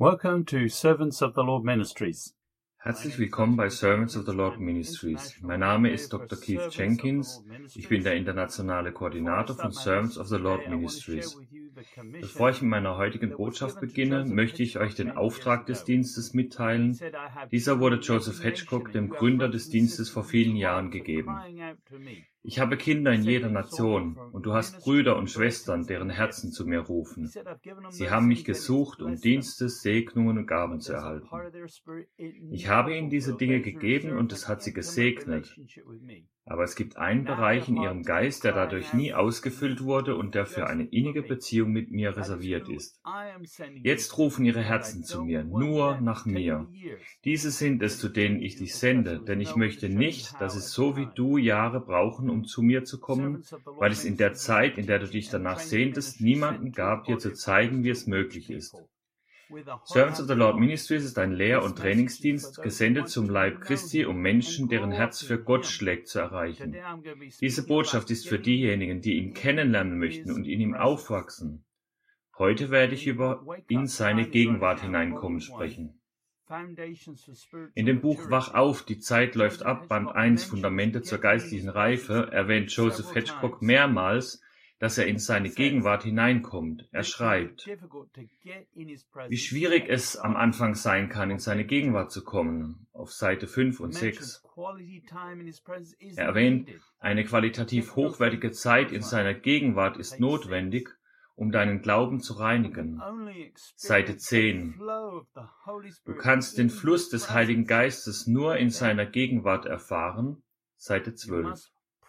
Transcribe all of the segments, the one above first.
Welcome to Servants of the Lord Ministries. Herzlich willkommen bei Servants of the Lord Ministries. Mein Name ist Dr. Keith Jenkins. Ich bin der internationale Koordinator von Servants of the Lord Ministries. Bevor ich mit meiner heutigen Botschaft beginne, möchte ich euch den Auftrag des Dienstes mitteilen. Dieser wurde Joseph Hedgecock, dem Gründer des Dienstes, vor vielen Jahren gegeben. Ich habe Kinder in jeder Nation, und du hast Brüder und Schwestern, deren Herzen zu mir rufen. Sie haben mich gesucht, um Dienste, Segnungen und Gaben zu erhalten. Ich habe ihnen diese Dinge gegeben, und es hat sie gesegnet. Aber es gibt einen Bereich in ihrem Geist, der dadurch nie ausgefüllt wurde und der für eine innige Beziehung mit mir reserviert ist. Jetzt rufen ihre Herzen zu mir, nur nach mir. Diese sind es, zu denen ich dich sende, denn ich möchte nicht, dass es so wie du Jahre brauchen, um zu mir zu kommen, weil es in der Zeit, in der du dich danach sehntest, niemanden gab, dir zu zeigen, wie es möglich ist. Servants of the Lord Ministries ist ein Lehr- und Trainingsdienst, gesendet zum Leib Christi, um Menschen, deren Herz für Gott schlägt, zu erreichen. Diese Botschaft ist für diejenigen, die ihn kennenlernen möchten und in ihm aufwachsen. Heute werde ich über in seine Gegenwart hineinkommen sprechen. In dem Buch Wach auf, die Zeit läuft ab, Band 1, Fundamente zur geistlichen Reife, erwähnt Joseph Hedgecock mehrmals, dass er in seine Gegenwart hineinkommt. Er schreibt, wie schwierig es am Anfang sein kann, in seine Gegenwart zu kommen, auf Seite 5 und 6. Er erwähnt, eine qualitativ hochwertige Zeit in seiner Gegenwart ist notwendig, um deinen Glauben zu reinigen. Seite 10. Du kannst den Fluss des Heiligen Geistes nur in seiner Gegenwart erfahren. Seite 12.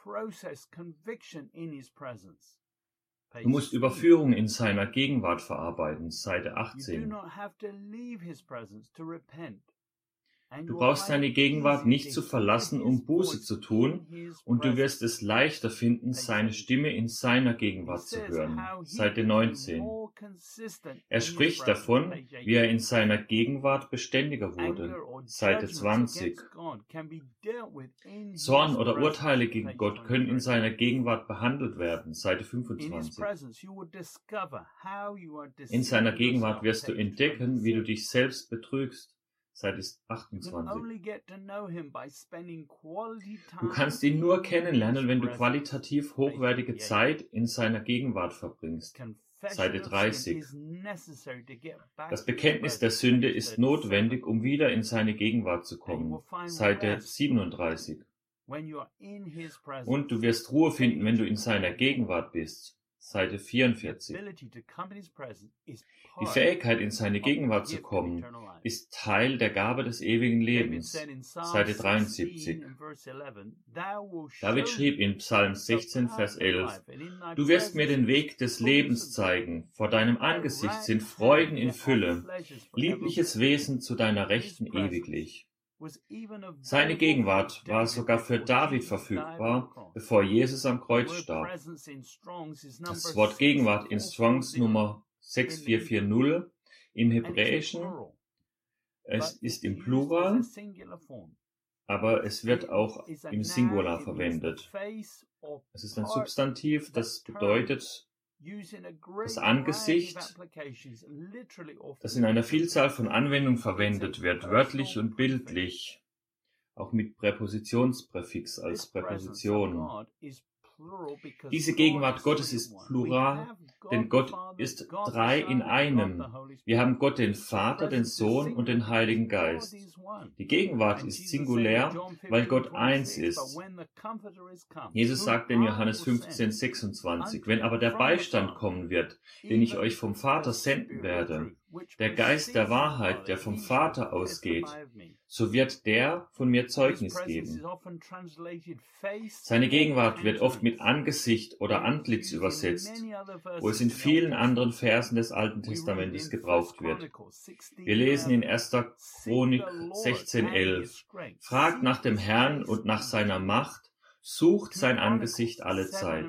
Du musst Überführung in seiner Gegenwart verarbeiten. Seite 18. Du brauchst seine Gegenwart nicht zu verlassen, um Buße zu tun, und du wirst es leichter finden, seine Stimme in seiner Gegenwart zu hören. Seite 19. Er spricht davon, wie er in seiner Gegenwart beständiger wurde. Seite 20. Zorn oder Urteile gegen Gott können in seiner Gegenwart behandelt werden. Seite 25. In seiner Gegenwart wirst du entdecken, wie du dich selbst betrügst. Seite 28. Du kannst ihn nur kennenlernen, wenn du qualitativ hochwertige Zeit in seiner Gegenwart verbringst. Seite 30. Das Bekenntnis der Sünde ist notwendig, um wieder in seine Gegenwart zu kommen. Seite 37. Und du wirst Ruhe finden, wenn du in seiner Gegenwart bist. Seite 44. Die Fähigkeit, in seine Gegenwart zu kommen, ist Teil der Gabe des ewigen Lebens. Seite 73. David schrieb in Psalm 16, Vers 11, Du wirst mir den Weg des Lebens zeigen. Vor deinem Angesicht sind Freuden in Fülle, liebliches Wesen zu deiner Rechten ewiglich. Seine Gegenwart war sogar für David verfügbar, bevor Jesus am Kreuz starb. Das Wort Gegenwart in Strongs Nummer 6440 im Hebräischen, es ist im Plural, aber es wird auch im Singular verwendet. Es ist ein Substantiv, das bedeutet das Angesicht, das in einer Vielzahl von Anwendungen verwendet wird, wörtlich und bildlich, auch mit Präpositionspräfix als Präposition. Diese Gegenwart Gottes ist plural, denn Gott ist drei in einem. Wir haben Gott den Vater, den Sohn und den Heiligen Geist. Die Gegenwart ist singulär, weil Gott eins ist. Jesus sagte in Johannes 15,26, wenn aber der Beistand kommen wird, den ich euch vom Vater senden werde, der Geist der Wahrheit, der vom Vater ausgeht, so wird der von mir Zeugnis geben. Seine Gegenwart wird oft mit Angesicht oder Antlitz übersetzt, wo es in vielen anderen Versen des Alten Testamentes gebraucht wird. Wir lesen in 1. Chronik 16,11, Fragt nach dem Herrn und nach seiner Macht, sucht sein Angesicht alle Zeit.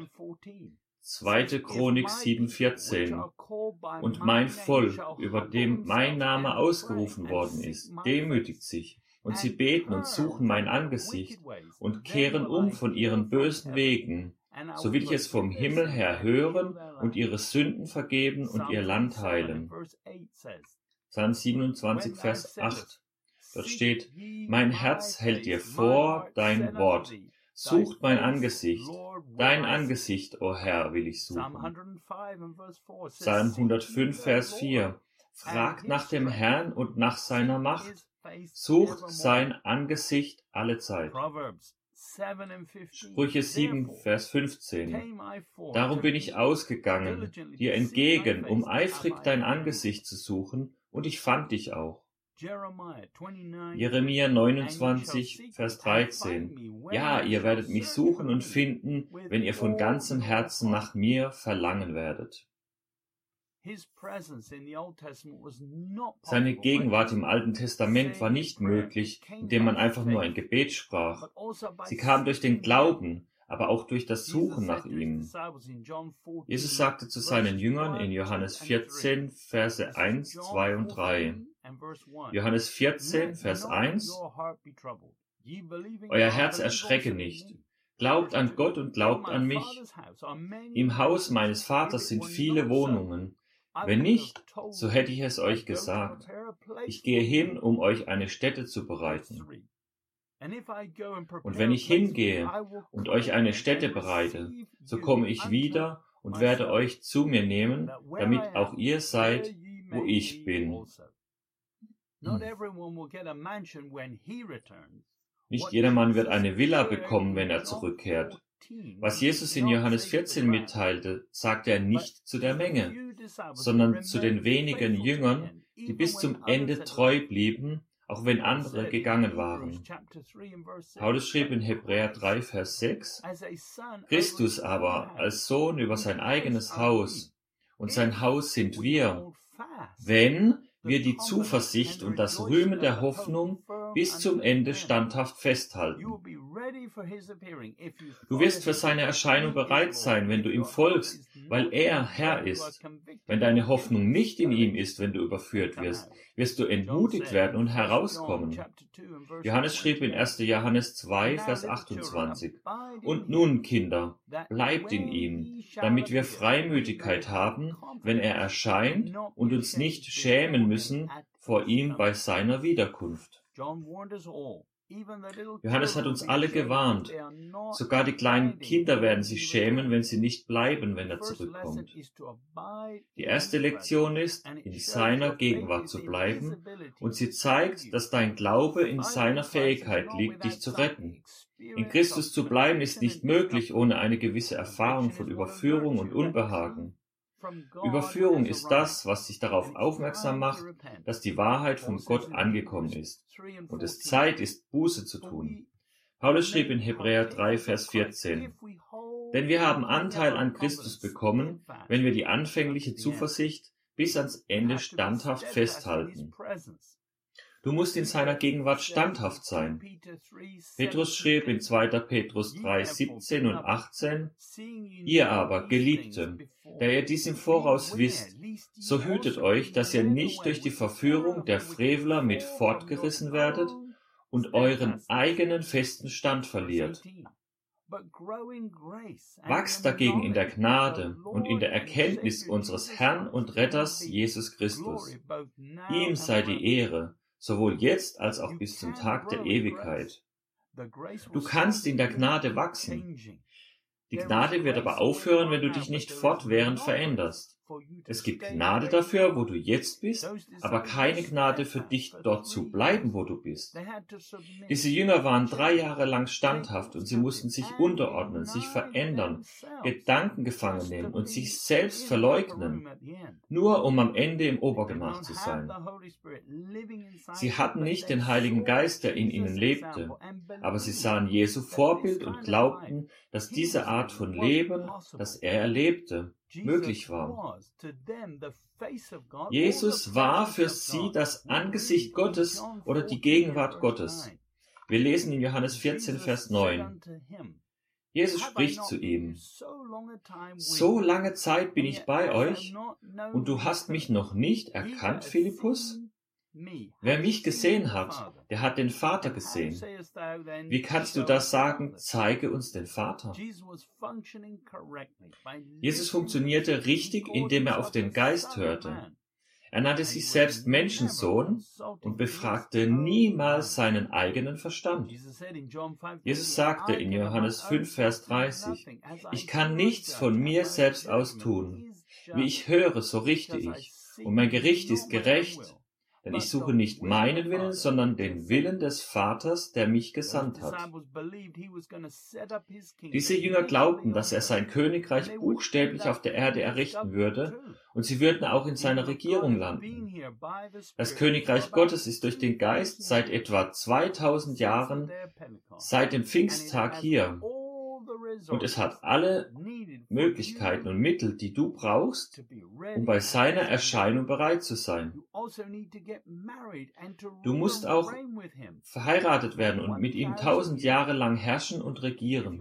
2. Chronik 7,14 Und mein Volk, über dem mein Name ausgerufen worden ist, demütigt sich, und sie beten und suchen mein Angesicht und kehren um von ihren bösen Wegen, so will ich es vom Himmel her hören und ihre Sünden vergeben und ihr Land heilen. Psalm 27, Vers 8. Dort steht, mein Herz hält dir vor dein Wort. Sucht mein Angesicht. Dein Angesicht, o Herr, will ich suchen. Psalm 105, Vers 4. Fragt nach dem Herrn und nach seiner Macht. Sucht sein Angesicht alle Zeit. Sprüche 7, Vers 15. Darum bin ich ausgegangen, dir entgegen, um eifrig dein Angesicht zu suchen, und ich fand dich auch. Jeremia 29, Vers 13. Ja, ihr werdet mich suchen und finden, wenn ihr von ganzem Herzen nach mir verlangen werdet. Seine Gegenwart im Alten Testament war nicht möglich, indem man einfach nur ein Gebet sprach. Sie kam durch den Glauben, aber auch durch das Suchen nach ihm. Jesus sagte zu seinen Jüngern in Johannes 14, Verse 1, 2 und 3. Johannes 14, Vers 1. Euer Herz erschrecke nicht. Glaubt an Gott und glaubt an mich. Im Haus meines Vaters sind viele Wohnungen. Wenn nicht, so hätte ich es euch gesagt. Ich gehe hin, um euch eine Stätte zu bereiten. Und wenn ich hingehe und euch eine Stätte bereite, so komme ich wieder und werde euch zu mir nehmen, damit auch ihr seid, wo ich bin. Nicht jedermann wird eine Villa bekommen, wenn er zurückkehrt. Was Jesus in Johannes 14 mitteilte, sagte er nicht zu der Menge, sondern zu den wenigen Jüngern, die bis zum Ende treu blieben, auch wenn andere gegangen waren. Paulus schrieb in Hebräer 3, Vers 6, Christus aber als Sohn über sein eigenes Haus, und sein Haus sind wir, wenn wir die Zuversicht und das Rühmen der Hoffnung bis zum Ende standhaft festhalten. Du wirst für seine Erscheinung bereit sein, wenn du ihm folgst, weil er Herr ist. Wenn deine Hoffnung nicht in ihm ist, wenn du überführt wirst, wirst du entmutigt werden und herauskommen. Johannes schrieb in 1. Johannes 2, Vers 28, Und nun, Kinder, bleibt in ihm, damit wir Freimütigkeit haben, wenn er erscheint und uns nicht schämen müssen vor ihm bei seiner Wiederkunft. Johannes hat uns alle gewarnt. Sogar die kleinen Kinder werden sich schämen, wenn sie nicht bleiben, wenn er zurückkommt. Die erste Lektion ist, in seiner Gegenwart zu bleiben, und sie zeigt, dass dein Glaube in seiner Fähigkeit liegt, dich zu retten. In Christus zu bleiben ist nicht möglich ohne eine gewisse Erfahrung von Überführung und Unbehagen. Überführung ist das, was dich darauf aufmerksam macht, dass die Wahrheit von Gott angekommen ist und es Zeit ist, Buße zu tun. Paulus schrieb in Hebräer 3, Vers 14, Denn wir haben Anteil an Christus bekommen, wenn wir die anfängliche Zuversicht bis ans Ende standhaft festhalten. Du musst in seiner Gegenwart standhaft sein. Petrus schrieb in 2. Petrus 3, 17 und 18, Ihr aber, Geliebte, da ihr dies im Voraus wisst, so hütet euch, dass ihr nicht durch die Verführung der Frevler mit fortgerissen werdet und euren eigenen festen Stand verliert. Wachst dagegen in der Gnade und in der Erkenntnis unseres Herrn und Retters Jesus Christus. Ihm sei die Ehre, sowohl jetzt als auch bis zum Tag der Ewigkeit. Du kannst in der Gnade wachsen. Die Gnade wird aber aufhören, wenn du dich nicht fortwährend veränderst. Es gibt Gnade dafür, wo du jetzt bist, aber keine Gnade für dich, dort zu bleiben, wo du bist. Diese Jünger waren 3 Jahre lang standhaft und sie mussten sich unterordnen, sich verändern, Gedanken gefangen nehmen und sich selbst verleugnen, nur um am Ende im Obergemach zu sein. Sie hatten nicht den Heiligen Geist, der in ihnen lebte, aber sie sahen Jesu Vorbild und glaubten, dass diese Art von Leben, das er erlebte, möglich war. Jesus war für sie das Angesicht Gottes oder die Gegenwart Gottes. Wir lesen in Johannes 14, Vers 9. Jesus spricht zu ihm, So lange Zeit bin ich bei euch und du hast mich noch nicht erkannt, Philippus? Wer mich gesehen hat, der hat den Vater gesehen. Wie kannst du das sagen, zeige uns den Vater? Jesus funktionierte richtig, indem er auf den Geist hörte. Er nannte sich selbst Menschensohn und befragte niemals seinen eigenen Verstand. Jesus sagte in Johannes 5, Vers 30, ich kann nichts von mir selbst aus tun. Wie ich höre, so richte ich. Und mein Gericht ist gerecht, denn ich suche nicht meinen Willen, sondern den Willen des Vaters, der mich gesandt hat. Diese Jünger glaubten, dass er sein Königreich buchstäblich auf der Erde errichten würde, und sie würden auch in seiner Regierung landen. Das Königreich Gottes ist durch den Geist seit etwa 2000 Jahren, seit dem Pfingsttag hier. Und es hat alle Möglichkeiten und Mittel, die du brauchst, um bei seiner Erscheinung bereit zu sein. Du musst auch verheiratet werden und mit ihm 1000 Jahre lang herrschen und regieren.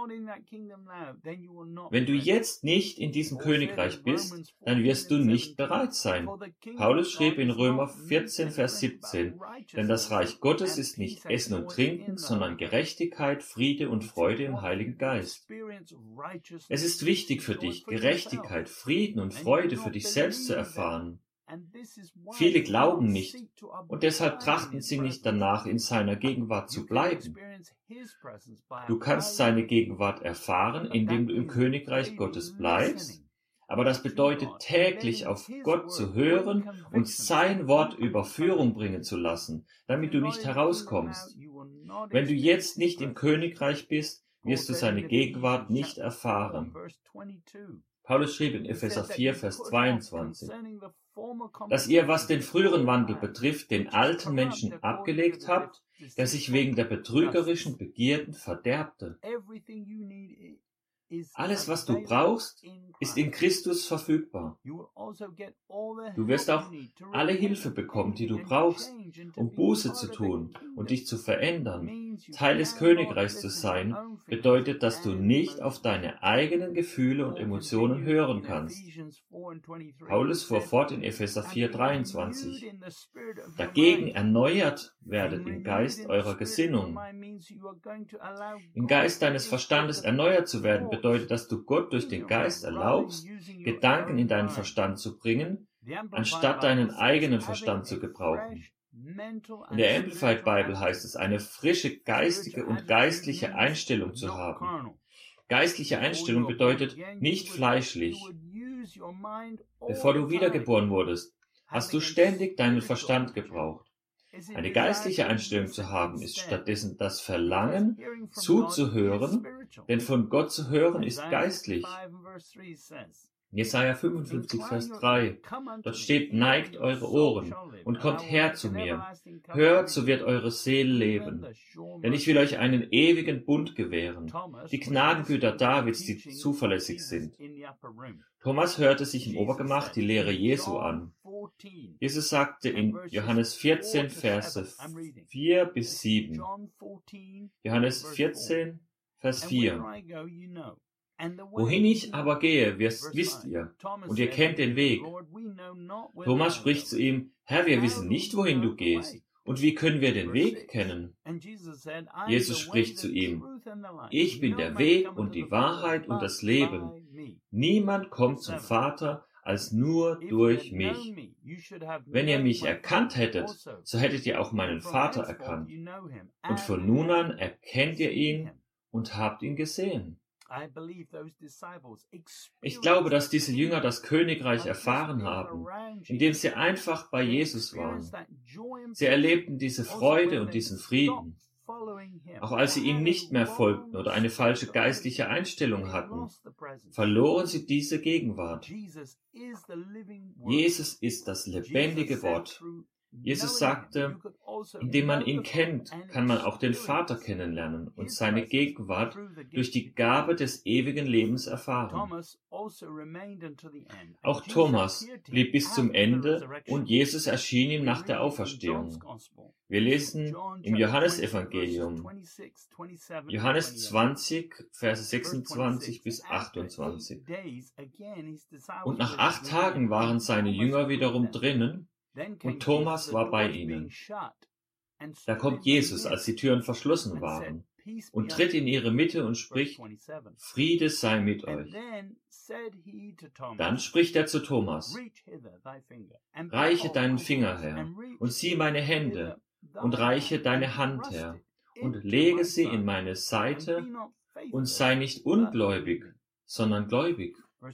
Wenn du jetzt nicht in diesem Königreich bist, dann wirst du nicht bereit sein. Paulus schrieb in Römer 14, Vers 17, denn das Reich Gottes ist nicht Essen und Trinken, sondern Gerechtigkeit, Friede und Freude im Heiligen Geist. Es ist wichtig für dich, Gerechtigkeit, Frieden und Freude für dich selbst zu erfahren. Viele glauben nicht und deshalb trachten sie nicht danach, in seiner Gegenwart zu bleiben. Du kannst seine Gegenwart erfahren, indem du im Königreich Gottes bleibst, aber das bedeutet täglich auf Gott zu hören und sein Wort über Führung bringen zu lassen, damit du nicht herauskommst. Wenn du jetzt nicht im Königreich bist, wirst du seine Gegenwart nicht erfahren. Paulus schrieb in Epheser 4, Vers 22, dass ihr, was den früheren Wandel betrifft, den alten Menschen abgelegt habt, der sich wegen der betrügerischen Begierden verderbte. Alles, was du brauchst, ist in Christus verfügbar. Du wirst auch alle Hilfe bekommen, die du brauchst, um Buße zu tun und dich zu verändern. Teil des Königreichs zu sein, bedeutet, dass du nicht auf deine eigenen Gefühle und Emotionen hören kannst. Paulus fuhr fort in Epheser 4,23. Dagegen erneuert werdet im Geist eurer Gesinnung. Im Geist deines Verstandes erneuert zu werden, bedeutet, dass du Gott durch den Geist erlaubst, Gedanken in deinen Verstand zu bringen, anstatt deinen eigenen Verstand zu gebrauchen. In der Amplified Bible heißt es, eine frische geistige und geistliche Einstellung zu haben. Geistliche Einstellung bedeutet nicht fleischlich. Bevor du wiedergeboren wurdest, hast du ständig deinen Verstand gebraucht. Eine geistliche Einstellung zu haben, ist stattdessen das Verlangen, zuzuhören, denn von Gott zu hören ist geistlich. Jesaja 55, Vers 3. Dort steht, neigt eure Ohren und kommt her zu mir. Hört, so wird eure Seele leben. Denn ich will euch einen ewigen Bund gewähren. Die Gnadengüter Davids, die zuverlässig sind. Thomas hörte sich im Obergemach die Lehre Jesu an. Jesus sagte in Johannes 14, Verse 4 bis 7. Johannes 14, Vers 4. Wohin ich aber gehe, wisst ihr, und ihr kennt den Weg. Thomas spricht zu ihm, Herr, wir wissen nicht, wohin du gehst. Und wie können wir den Weg kennen? Jesus spricht zu ihm, ich bin der Weg und die Wahrheit und das Leben. Niemand kommt zum Vater als nur durch mich. Wenn ihr mich erkannt hättet, so hättet ihr auch meinen Vater erkannt. Und von nun an erkennt ihr ihn und habt ihn gesehen. Ich glaube, dass diese Jünger das Königreich erfahren haben, indem sie einfach bei Jesus waren. Sie erlebten diese Freude und diesen Frieden. Auch als sie ihm nicht mehr folgten oder eine falsche geistliche Einstellung hatten, verloren sie diese Gegenwart. Jesus ist das lebendige Wort. Jesus sagte, indem man ihn kennt, kann man auch den Vater kennenlernen und seine Gegenwart durch die Gabe des ewigen Lebens erfahren. Auch Thomas blieb bis zum Ende und Jesus erschien ihm nach der Auferstehung. Wir lesen im Johannesevangelium, Johannes 20, Verse 26 bis 28. Und nach 8 Tagen waren seine Jünger wiederum drinnen, und Thomas war bei ihnen. Da kommt Jesus, als die Türen verschlossen waren. und tritt in ihre Mitte und spricht: Friede sei mit euch. Dann spricht er zu Thomas: Reiche deinen Finger her und sieh meine Hände und reiche deine Hand her und lege sie in meine Seite und sei nicht ungläubig, sondern gläubig.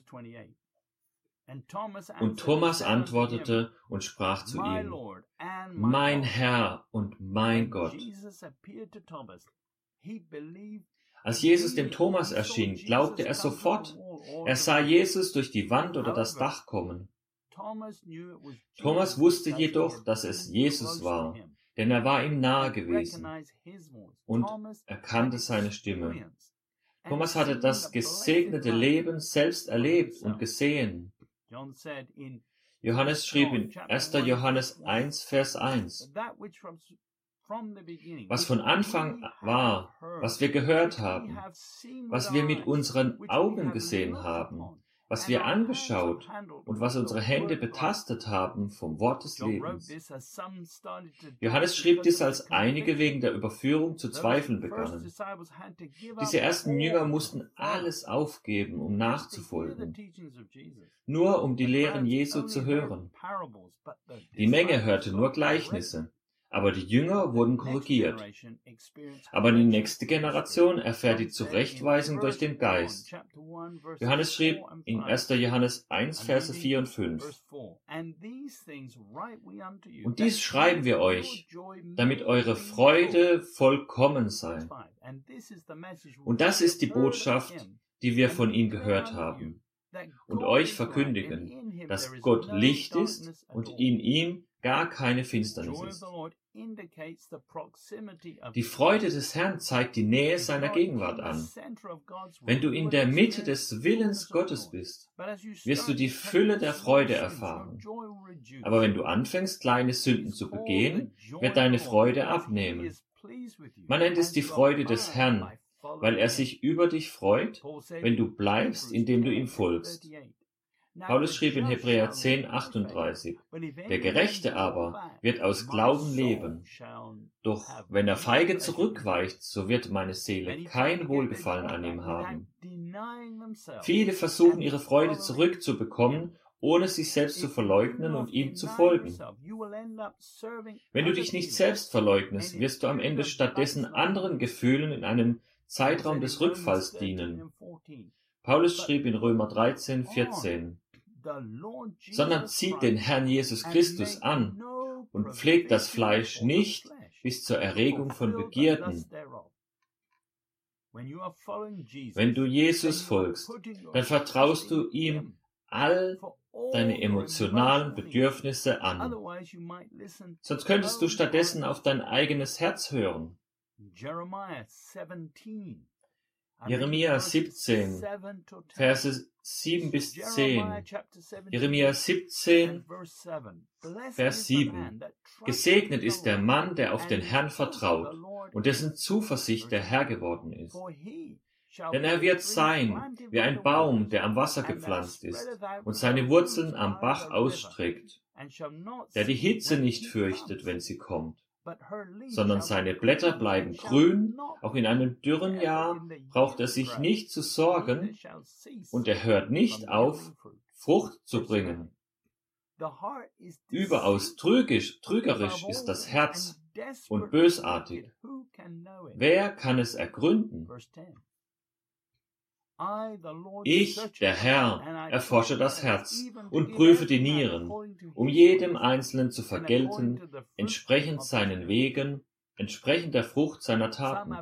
Und Thomas antwortete und sprach zu ihm: Mein Herr und mein Gott. Als Jesus dem Thomas erschien, glaubte er sofort. Er sah Jesus durch die Wand oder das Dach kommen. Thomas wusste jedoch, dass es Jesus war, denn er war ihm nahe gewesen und erkannte seine Stimme. Thomas hatte das gesegnete Leben selbst erlebt und gesehen. Johannes schrieb in 1. Johannes 1, Vers 1: Was von Anfang war, was wir gehört haben, was wir mit unseren Augen gesehen haben, was wir angeschaut und was unsere Hände betastet haben vom Wort des Lebens. Johannes schrieb dies, als einige wegen der Überführung zu zweifeln begannen. Diese ersten Jünger mussten alles aufgeben, um nachzufolgen, nur um die Lehren Jesu zu hören. Die Menge hörte nur Gleichnisse, aber die Jünger wurden korrigiert. Aber die nächste Generation erfährt die Zurechtweisung durch den Geist. Johannes schrieb in 1. Johannes 1, Verse 4 und 5: Und dies schreiben wir euch, damit eure Freude vollkommen sei. Und das ist die Botschaft, die wir von ihm gehört haben und euch verkündigen, dass Gott Licht ist und in ihm gar keine Finsternis ist. Die Freude des Herrn zeigt die Nähe seiner Gegenwart an. Wenn du in der Mitte des Willens Gottes bist, wirst du die Fülle der Freude erfahren. Aber wenn du anfängst, kleine Sünden zu begehen, wird deine Freude abnehmen. Man nennt es die Freude des Herrn, weil er sich über dich freut, wenn du bleibst, indem du ihm folgst. Paulus schrieb in Hebräer 10, 38: Der Gerechte aber wird aus Glauben leben. Doch wenn er feige zurückweicht, so wird meine Seele kein Wohlgefallen an ihm haben. Viele versuchen, ihre Freude zurückzubekommen, ohne sich selbst zu verleugnen und ihm zu folgen. Wenn du dich nicht selbst verleugnest, wirst du am Ende stattdessen anderen Gefühlen in einem Zeitraum des Rückfalls dienen. Paulus schrieb in Römer 13, 14: Sondern zieht den Herrn Jesus Christus an und pflegt das Fleisch nicht bis zur Erregung von Begierden. Wenn du Jesus folgst, dann vertraust du ihm all deine emotionalen Bedürfnisse an. Sonst könntest du stattdessen auf dein eigenes Herz hören. Jeremia 17, Verse 7 bis 10. Jeremia 17, Vers 7. Gesegnet ist der Mann, der auf den Herrn vertraut und dessen Zuversicht der Herr geworden ist. Denn er wird sein wie ein Baum, der am Wasser gepflanzt ist und seine Wurzeln am Bach ausstreckt, der die Hitze nicht fürchtet, wenn sie kommt, sondern seine Blätter bleiben grün, auch in einem dürren Jahr braucht er sich nicht zu sorgen und er hört nicht auf, Frucht zu bringen. Überaus trügerisch ist das Herz und bösartig. Wer kann es ergründen? Ich, der Herr, erforsche das Herz und prüfe die Nieren, um jedem Einzelnen zu vergelten, entsprechend seinen Wegen, entsprechend der Frucht seiner Taten.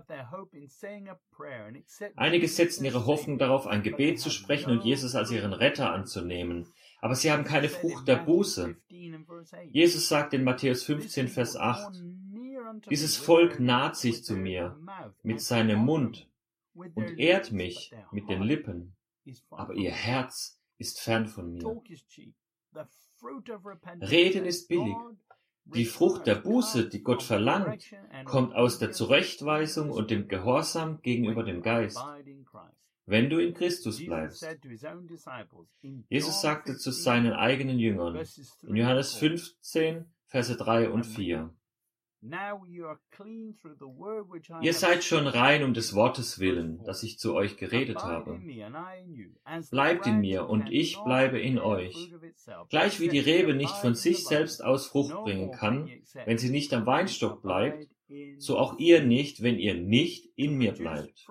Einige setzen ihre Hoffnung darauf, ein Gebet zu sprechen und Jesus als ihren Retter anzunehmen, aber sie haben keine Frucht der Buße. Jesus sagt in Matthäus 15, Vers 8, dieses Volk naht sich zu mir mit seinem Mund und ehrt mich mit den Lippen, aber ihr Herz ist fern von mir. Reden ist billig. Die Frucht der Buße, die Gott verlangt, kommt aus der Zurechtweisung und dem Gehorsam gegenüber dem Geist, wenn du in Christus bleibst. Jesus sagte zu seinen eigenen Jüngern in Johannes 15, Verse 3 und 4, Ihr seid schon rein um des Wortes willen, das ich zu euch geredet habe. Bleibt in mir und ich bleibe in euch. Gleich wie die Rebe nicht von sich selbst aus Frucht bringen kann, wenn sie nicht am Weinstock bleibt, so auch ihr nicht, wenn ihr nicht in mir bleibt.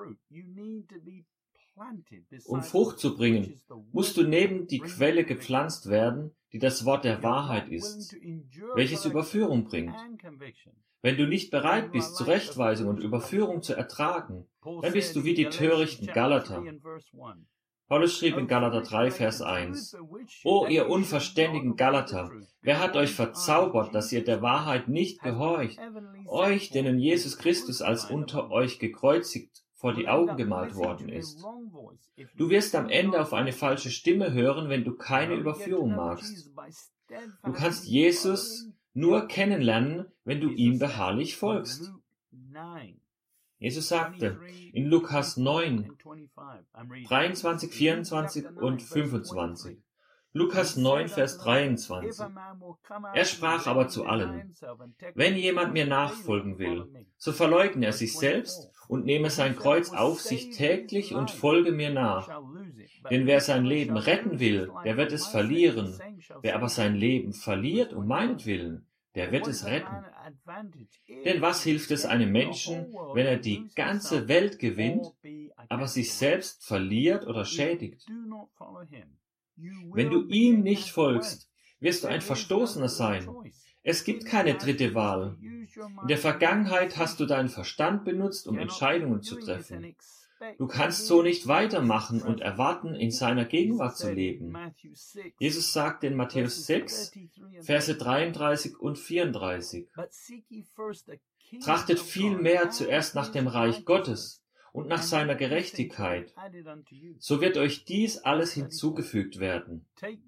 Um Frucht zu bringen, musst du neben die Quelle gepflanzt werden, die das Wort der Wahrheit ist, welches Überführung bringt. Wenn du nicht bereit bist, Zurechtweisung und Überführung zu ertragen, dann bist du wie die törichten Galater. Paulus schrieb in Galater 3, Vers 1, O ihr unverständigen Galater, wer hat euch verzaubert, dass ihr der Wahrheit nicht gehorcht, euch, denen Jesus Christus als unter euch gekreuzigt vor die Augen gemalt worden ist? Du wirst am Ende auf eine falsche Stimme hören, wenn du keine Überführung magst. Du kannst Jesus nur kennenlernen, wenn du ihm beharrlich folgst. Jesus sagte in Lukas 9, 23, 24 und 25, Lukas 9, Vers 23. Er sprach aber zu allen, wenn jemand mir nachfolgen will, so verleugne er sich selbst und nehme sein Kreuz auf sich täglich und folge mir nach. Denn wer sein Leben retten will, der wird es verlieren. Wer aber sein Leben verliert um meinetwillen, der wird es retten. Denn was hilft es einem Menschen, wenn er die ganze Welt gewinnt, aber sich selbst verliert oder schädigt? Wenn du ihm nicht folgst, wirst du ein Verstoßener sein. Es gibt keine dritte Wahl. In der Vergangenheit hast du deinen Verstand benutzt, um Entscheidungen zu treffen. Du kannst so nicht weitermachen und erwarten, in seiner Gegenwart zu leben. Jesus sagte in Matthäus 6, Verse 33 und 34, Trachtet vielmehr zuerst nach dem Reich Gottes und nach seiner Gerechtigkeit, so wird euch dies alles hinzugefügt werden.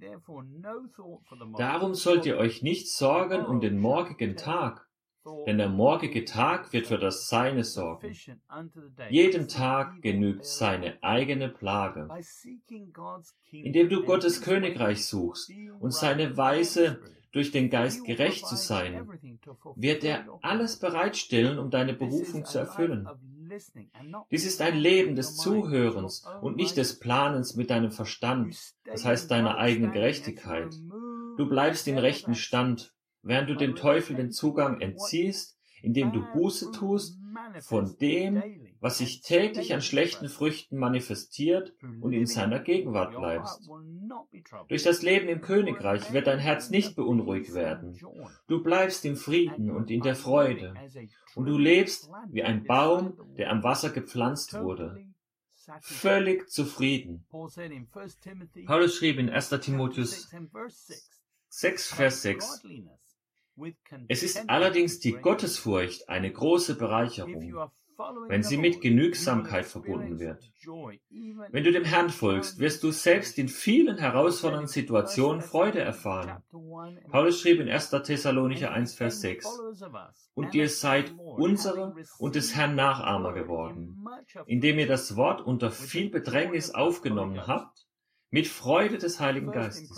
Darum sollt ihr euch nicht sorgen um den morgigen Tag, denn der morgige Tag wird für das Seine sorgen. Jedem Tag genügt seine eigene Plage. Indem du Gottes Königreich suchst und seine Weise, durch den Geist gerecht zu sein, wird er alles bereitstellen, um deine Berufung zu erfüllen. Dies ist ein Leben des Zuhörens und nicht des Planens mit deinem Verstand, das heißt deiner eigenen Gerechtigkeit. Du bleibst im rechten Stand, während du dem Teufel den Zugang entziehst, indem du Buße tust von dem, was sich täglich an schlechten Früchten manifestiert und in seiner Gegenwart bleibst. Durch das Leben im Königreich wird dein Herz nicht beunruhigt werden. Du bleibst im Frieden und in der Freude und du lebst wie ein Baum, der am Wasser gepflanzt wurde. Völlig zufrieden. Paulus schrieb in 1. Timotheus 6, Vers 6, Es ist allerdings die Gottesfurcht eine große Bereicherung, wenn sie mit Genügsamkeit verbunden wird. Wenn du dem Herrn folgst, wirst du selbst in vielen herausfordernden Situationen Freude erfahren. Paulus schrieb in 1. Thessalonicher 1, Vers 6, Und ihr seid unsere und des Herrn Nachahmer geworden, indem ihr das Wort unter viel Bedrängnis aufgenommen habt, mit Freude des Heiligen Geistes.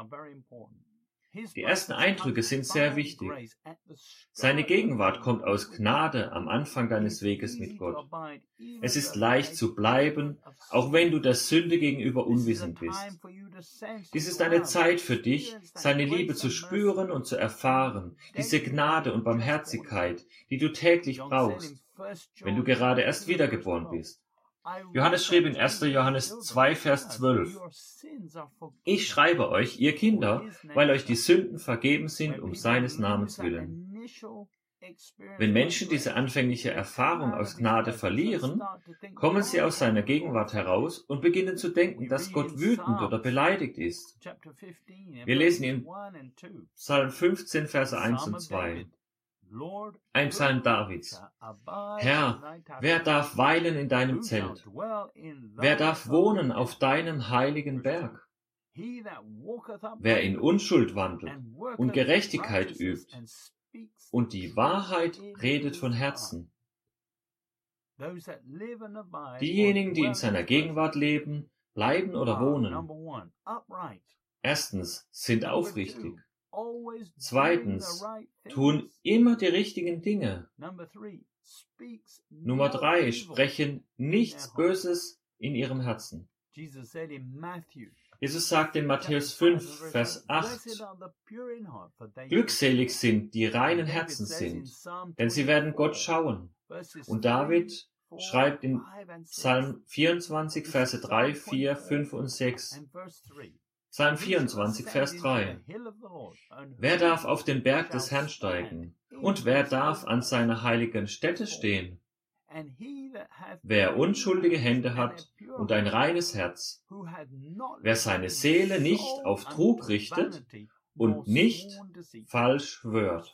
Die ersten Eindrücke sind sehr wichtig. Seine Gegenwart kommt aus Gnade am Anfang deines Weges mit Gott. Es ist leicht zu bleiben, auch wenn du der Sünde gegenüber unwissend bist. Dies ist eine Zeit für dich, seine Liebe zu spüren und zu erfahren, diese Gnade und Barmherzigkeit, die du täglich brauchst, wenn du gerade erst wiedergeboren bist. Johannes schrieb in 1. Johannes 2, Vers 12, Ich schreibe euch, ihr Kinder, weil euch die Sünden vergeben sind um seines Namens willen. Wenn Menschen diese anfängliche Erfahrung aus Gnade verlieren, kommen sie aus seiner Gegenwart heraus und beginnen zu denken, dass Gott wütend oder beleidigt ist. Wir lesen in Psalm 15, Verse 1 und 2. Ein Psalm Davids. Herr, wer darf weilen in deinem Zelt? Wer darf wohnen auf deinem heiligen Berg? Wer in Unschuld wandelt und Gerechtigkeit übt und die Wahrheit redet von Herzen. Diejenigen, die in seiner Gegenwart leben, bleiben oder wohnen. Erstens, sind aufrichtig. Zweitens, tun immer die richtigen Dinge. Nummer 3, sprechen nichts Böses in ihrem Herzen. Jesus sagt in Matthäus 5, Vers 8, glückselig sind, die reinen Herzens sind, denn sie werden Gott schauen. Und David schreibt in Psalm 24, Verse 3, 4, 5 und 6. Psalm 24, Vers 3. Wer darf auf den Berg des Herrn steigen? Und wer darf an seiner heiligen Stätte stehen? Wer unschuldige Hände hat und ein reines Herz, wer seine Seele nicht auf Trug richtet und nicht falsch schwört,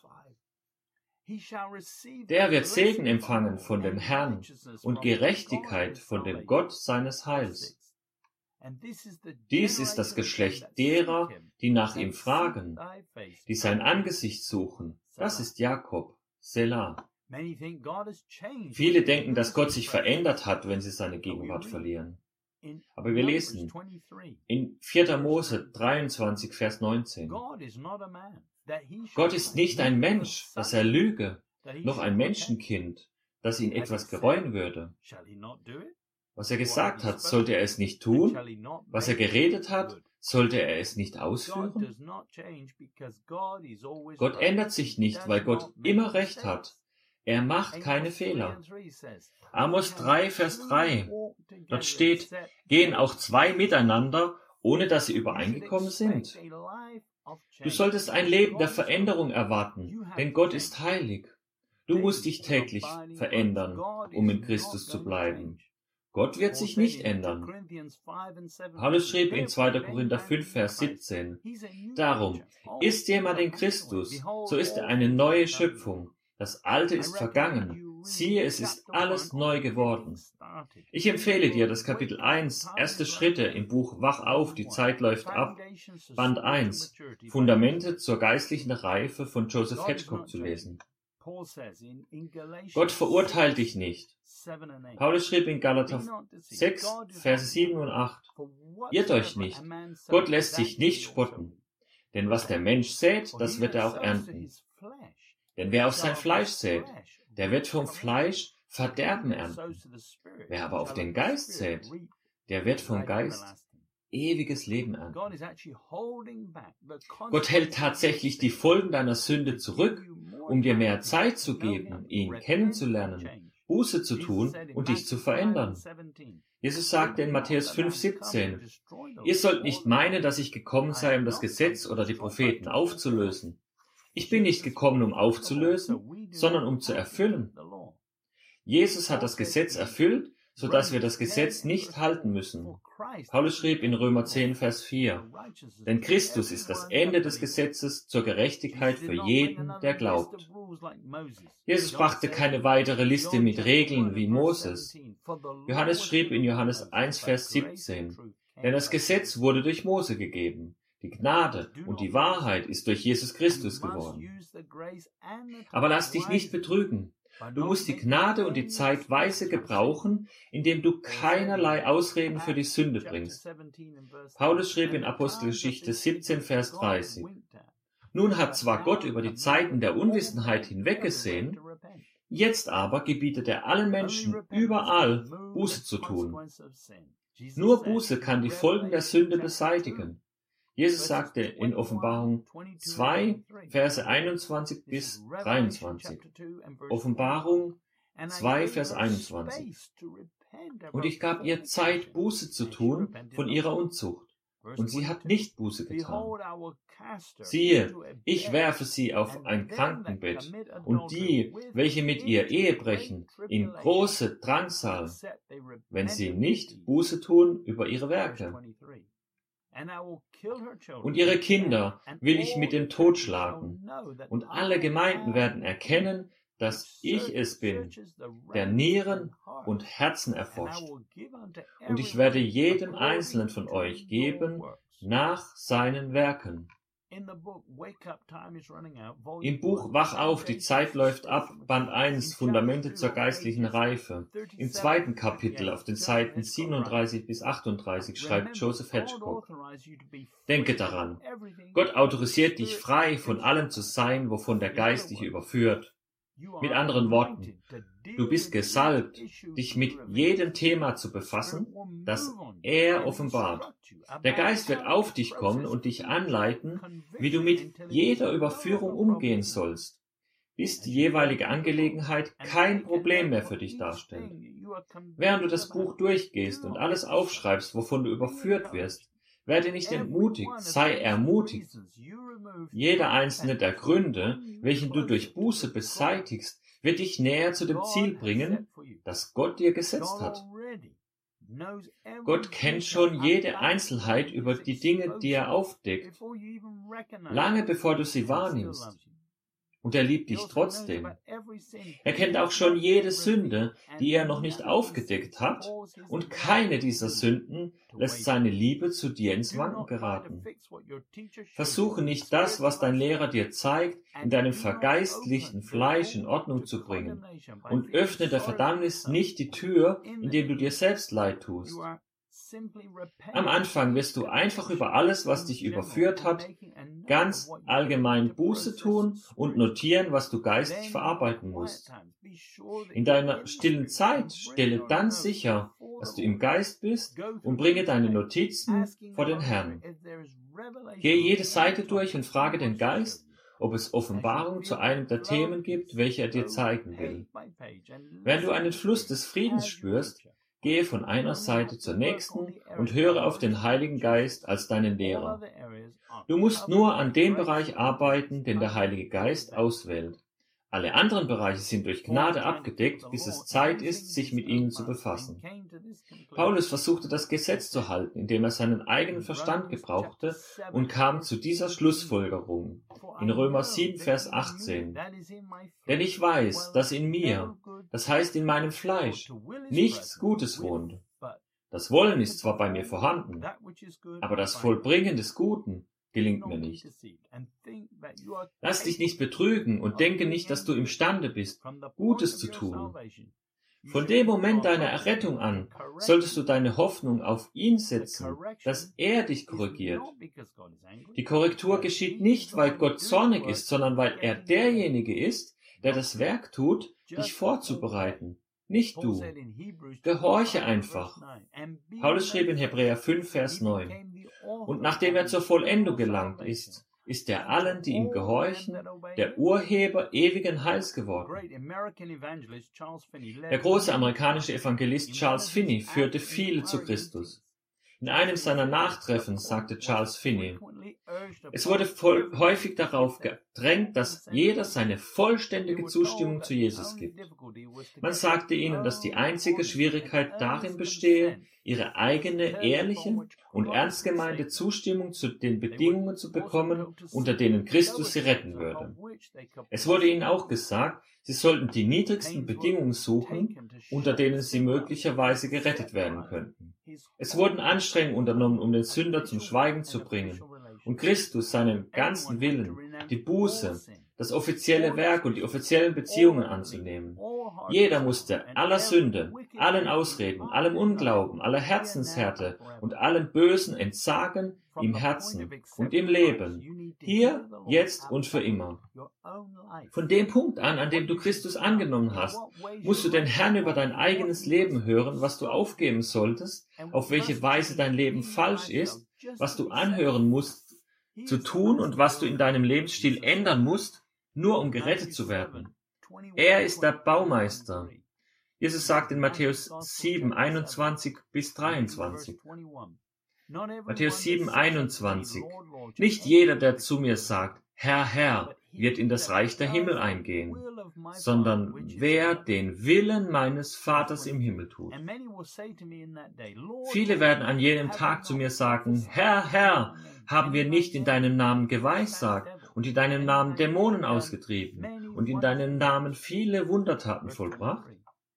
der wird Segen empfangen von dem Herrn und Gerechtigkeit von dem Gott seines Heils. Dies ist das Geschlecht derer, die nach ihm fragen, die sein Angesicht suchen. Das ist Jakob, Selah. Viele denken, dass Gott sich verändert hat, wenn sie seine Gegenwart verlieren. Aber wir lesen in 4. Mose 23, Vers 19. Gott ist nicht ein Mensch, dass er lüge, noch ein Menschenkind, dass ihn etwas gereuen würde. Was er gesagt hat, sollte er es nicht tun? Was er geredet hat, sollte er es nicht ausführen? Gott ändert sich nicht, weil Gott immer Recht hat. Er macht keine Fehler. Amos 3, Vers 3. Dort steht, gehen auch zwei miteinander, ohne dass sie übereingekommen sind. Du solltest ein Leben der Veränderung erwarten, denn Gott ist heilig. Du musst dich täglich verändern, um in Christus zu bleiben. Gott wird sich nicht ändern. Paulus schrieb in 2. Korinther 5, Vers 17, darum, ist jemand in Christus, so ist er eine neue Schöpfung. Das Alte ist vergangen. Siehe, es ist alles neu geworden. Ich empfehle dir das Kapitel 1, erste Schritte im Buch Wach auf, die Zeit läuft ab, Band 1, Fundamente zur geistlichen Reife von Joseph Hedgecock zu lesen. Gott verurteilt dich nicht. Paulus schrieb in Galater 6, Verse 7 und 8, irrt euch nicht, Gott lässt sich nicht spotten, denn was der Mensch sät, das wird er auch ernten. Denn wer auf sein Fleisch sät, der wird vom Fleisch Verderben ernten. Wer aber auf den Geist sät, der wird vom Geist ewiges Leben ernten. Gott hält tatsächlich die Folgen deiner Sünde zurück, um dir mehr Zeit zu geben, ihn kennenzulernen, Buße zu tun und dich zu verändern. Jesus sagte in Matthäus 5,17, ihr sollt nicht meinen, dass ich gekommen sei, um das Gesetz oder die Propheten aufzulösen. Ich bin nicht gekommen, um aufzulösen, sondern um zu erfüllen. Jesus hat das Gesetz erfüllt, sodass wir das Gesetz nicht halten müssen. Paulus schrieb in Römer 10, Vers 4, denn Christus ist das Ende des Gesetzes zur Gerechtigkeit für jeden, der glaubt. Jesus brachte keine weitere Liste mit Regeln wie Moses. Johannes schrieb in Johannes 1, Vers 17, denn das Gesetz wurde durch Mose gegeben. Die Gnade und die Wahrheit ist durch Jesus Christus geworden. Aber lass dich nicht betrügen. Du musst die Gnade und die Zeit weise gebrauchen, indem du keinerlei Ausreden für die Sünde bringst. Paulus schrieb in Apostelgeschichte 17, Vers 30. Nun hat zwar Gott über die Zeiten der Unwissenheit hinweggesehen, jetzt aber gebietet er allen Menschen überall Buße zu tun. Nur Buße kann die Folgen der Sünde beseitigen. Jesus sagte in Offenbarung 2, Verse 21 bis 23. Offenbarung 2, Vers 21. Und ich gab ihr Zeit, Buße zu tun von ihrer Unzucht. Und sie hat nicht Buße getan. Siehe, ich werfe sie auf ein Krankenbett und die, welche mit ihr Ehe brechen, in große Drangsal, wenn sie nicht Buße tun über ihre Werke. Und ihre Kinder will ich mit dem Tod schlagen. Und alle Gemeinden werden erkennen, dass ich es bin, der Nieren und Herzen erforscht. Und ich werde jedem Einzelnen von euch geben nach seinen Werken. Im Buch Wach auf, die Zeit läuft ab, Band 1, Fundamente zur geistlichen Reife. Im 2. Kapitel auf den Seiten 37 bis 38 schreibt Joseph Hedgecock: Denke daran, Gott autorisiert dich frei, von allem zu sein, wovon der Geist dich überführt. Mit anderen Worten, du bist gesalbt, dich mit jedem Thema zu befassen, das er offenbart. Der Geist wird auf dich kommen und dich anleiten, wie du mit jeder Überführung umgehen sollst, bis die jeweilige Angelegenheit kein Problem mehr für dich darstellt. Während du das Buch durchgehst und alles aufschreibst, wovon du überführt wirst, werde nicht entmutigt, sei ermutigt. Jeder einzelne der Gründe, welchen du durch Buße beseitigst, wird dich näher zu dem Ziel bringen, das Gott dir gesetzt hat. Gott kennt schon jede Einzelheit über die Dinge, die er aufdeckt, lange bevor du sie wahrnimmst. Und er liebt dich trotzdem. Er kennt auch schon jede Sünde, die er noch nicht aufgedeckt hat, und keine dieser Sünden lässt seine Liebe zu dir ins Wanken geraten. Versuche nicht das, was dein Lehrer dir zeigt, in deinem vergeistlichten Fleisch in Ordnung zu bringen, und öffne der Verdammnis nicht die Tür, indem du dir selbst leid tust. Am Anfang wirst du einfach über alles, was dich überführt hat, ganz allgemein Buße tun und notieren, was du geistig verarbeiten musst. In deiner stillen Zeit stelle dann sicher, dass du im Geist bist, und bringe deine Notizen vor den Herrn. Gehe jede Seite durch und frage den Geist, ob es Offenbarung zu einem der Themen gibt, welche er dir zeigen will. Wenn du einen Fluss des Friedens spürst, gehe von einer Seite zur nächsten und höre auf den Heiligen Geist als deinen Lehrer. Du musst nur an dem Bereich arbeiten, den der Heilige Geist auswählt. Alle anderen Bereiche sind durch Gnade abgedeckt, bis es Zeit ist, sich mit ihnen zu befassen. Paulus versuchte das Gesetz zu halten, indem er seinen eigenen Verstand gebrauchte, und kam zu dieser Schlussfolgerung in Römer 7, Vers 18. Denn ich weiß, dass in mir, das heißt in meinem Fleisch, nichts Gutes wohnt. Das Wollen ist zwar bei mir vorhanden, aber das Vollbringen des Guten gelingt mir nicht. Lass dich nicht betrügen und denke nicht, dass du imstande bist, Gutes zu tun. Von dem Moment deiner Errettung an solltest du deine Hoffnung auf ihn setzen, dass er dich korrigiert. Die Korrektur geschieht nicht, weil Gott zornig ist, sondern weil er derjenige ist, der das Werk tut, dich vorzubereiten. Nicht du. Gehorche einfach. Paulus schrieb in Hebräer 5, Vers 9. Und nachdem er zur Vollendung gelangt ist, ist er allen, die ihm gehorchen, der Urheber ewigen Heils geworden. Der große amerikanische Evangelist Charles Finney führte viele zu Christus. In einem seiner Nachtreffen sagte Charles Finney: Es wurde häufig darauf gedrängt, dass jeder seine vollständige Zustimmung zu Jesus gibt. Man sagte ihnen, dass die einzige Schwierigkeit darin bestehe, ihre eigene, ehrliche und ernst gemeinte Zustimmung zu den Bedingungen zu bekommen, unter denen Christus sie retten würde. Es wurde ihnen auch gesagt, sie sollten die niedrigsten Bedingungen suchen, unter denen sie möglicherweise gerettet werden könnten. Es wurden Anstrengungen unternommen, um den Sünder zum Schweigen zu bringen und Christus seinen ganzen Willen, die Buße, das offizielle Werk und die offiziellen Beziehungen anzunehmen. Jeder musste aller Sünde, allen Ausreden, allem Unglauben, aller Herzenshärte und allem Bösen entsagen im Herzen und im Leben, hier, jetzt und für immer. Von dem Punkt an dem du Christus angenommen hast, musst du den Herrn über dein eigenes Leben hören, was du aufgeben solltest, auf welche Weise dein Leben falsch ist, was du anhören musst zu tun und was du in deinem Lebensstil ändern musst, nur um gerettet zu werden. Er ist der Baumeister. Jesus sagt in Matthäus 7, 21 bis 23. Matthäus 7, 21. Nicht jeder, der zu mir sagt, Herr, Herr, wird in das Reich der Himmel eingehen, sondern wer den Willen meines Vaters im Himmel tut. Viele werden an jenem Tag zu mir sagen, Herr, Herr, haben wir nicht in deinem Namen geweissagt und in deinem Namen Dämonen ausgetrieben und in deinem Namen viele Wundertaten vollbracht?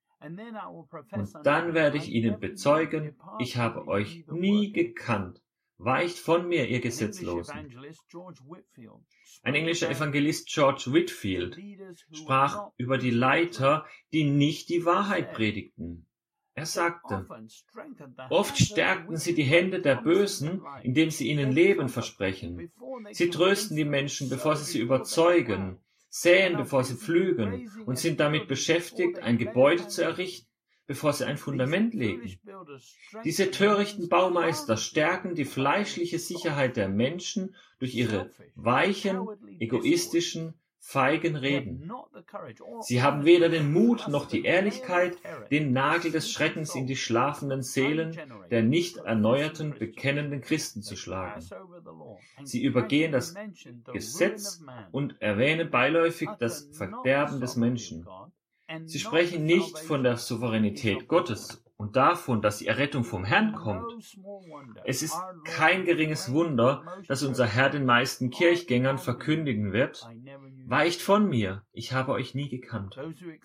Und dann werde ich ihnen bezeugen, ich habe euch nie gekannt. weicht von mir, ihr Gesetzlosen. Ein englischer Evangelist, George Whitefield, sprach über die Leiter, die nicht die Wahrheit predigten. Er sagte, oft stärkten sie die Hände der Bösen, indem sie ihnen Leben versprechen. Sie trösten die Menschen, bevor sie überzeugen, säen, bevor sie pflügen und sind damit beschäftigt, ein Gebäude zu errichten, bevor sie ein Fundament legen. Diese törichten Baumeister stärken die fleischliche Sicherheit der Menschen durch ihre weichen, egoistischen, feigen Reden. Sie haben weder den Mut noch die Ehrlichkeit, den Nagel des Schreckens in die schlafenden Seelen der nicht erneuerten, bekennenden Christen zu schlagen. Sie übergehen das Gesetz und erwähnen beiläufig das Verderben des Menschen. Sie sprechen nicht von der Souveränität Gottes und davon, dass die Errettung vom Herrn kommt. Es ist kein geringes Wunder, dass unser Herr den meisten Kirchgängern verkündigen wird, weicht von mir, ich habe euch nie gekannt.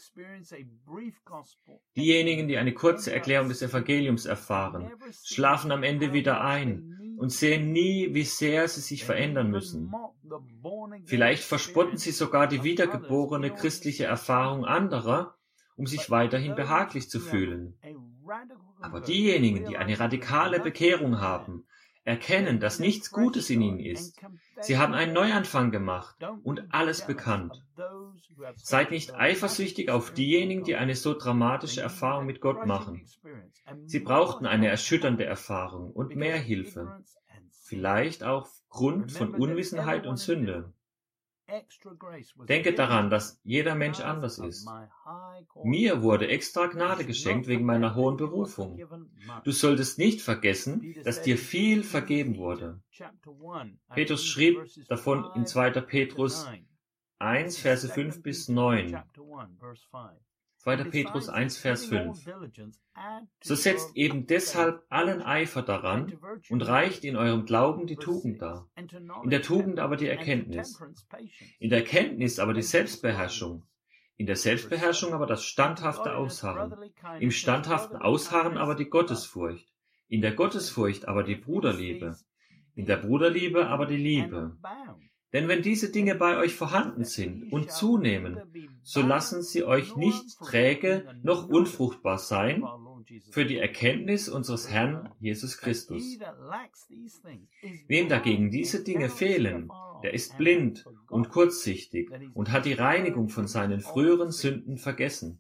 Diejenigen, die eine kurze Erklärung des Evangeliums erfahren, schlafen am Ende wieder ein und sehen nie, wie sehr sie sich verändern müssen. Vielleicht verspotten sie sogar die wiedergeborene christliche Erfahrung anderer, um sich weiterhin behaglich zu fühlen. Aber diejenigen, die eine radikale Bekehrung haben, erkennen, dass nichts Gutes in ihnen ist. Sie haben einen Neuanfang gemacht und alles bekannt. Seid nicht eifersüchtig auf diejenigen, die eine so dramatische Erfahrung mit Gott machen. Sie brauchten eine erschütternde Erfahrung und mehr Hilfe. Vielleicht auch aufgrund von Unwissenheit und Sünde. Denke daran, dass jeder Mensch anders ist. Mir wurde extra Gnade geschenkt wegen meiner hohen Berufung. Du solltest nicht vergessen, dass dir viel vergeben wurde. Petrus schrieb davon in 2. Petrus 1, Verse 5 bis 9. 2. Petrus 1, Vers 5. So setzt eben deshalb allen Eifer daran und reicht in eurem Glauben die Tugend dar. In der Tugend aber die Erkenntnis. In der Erkenntnis aber die Selbstbeherrschung. In der Selbstbeherrschung aber das standhafte Ausharren. Im standhaften Ausharren aber die Gottesfurcht. In der Gottesfurcht aber die Bruderliebe. In der Bruderliebe aber die Liebe. Denn wenn diese Dinge bei euch vorhanden sind und zunehmen, so lassen sie euch nicht träge noch unfruchtbar sein für die Erkenntnis unseres Herrn Jesus Christus. Wem dagegen diese Dinge fehlen, der ist blind und kurzsichtig und hat die Reinigung von seinen früheren Sünden vergessen.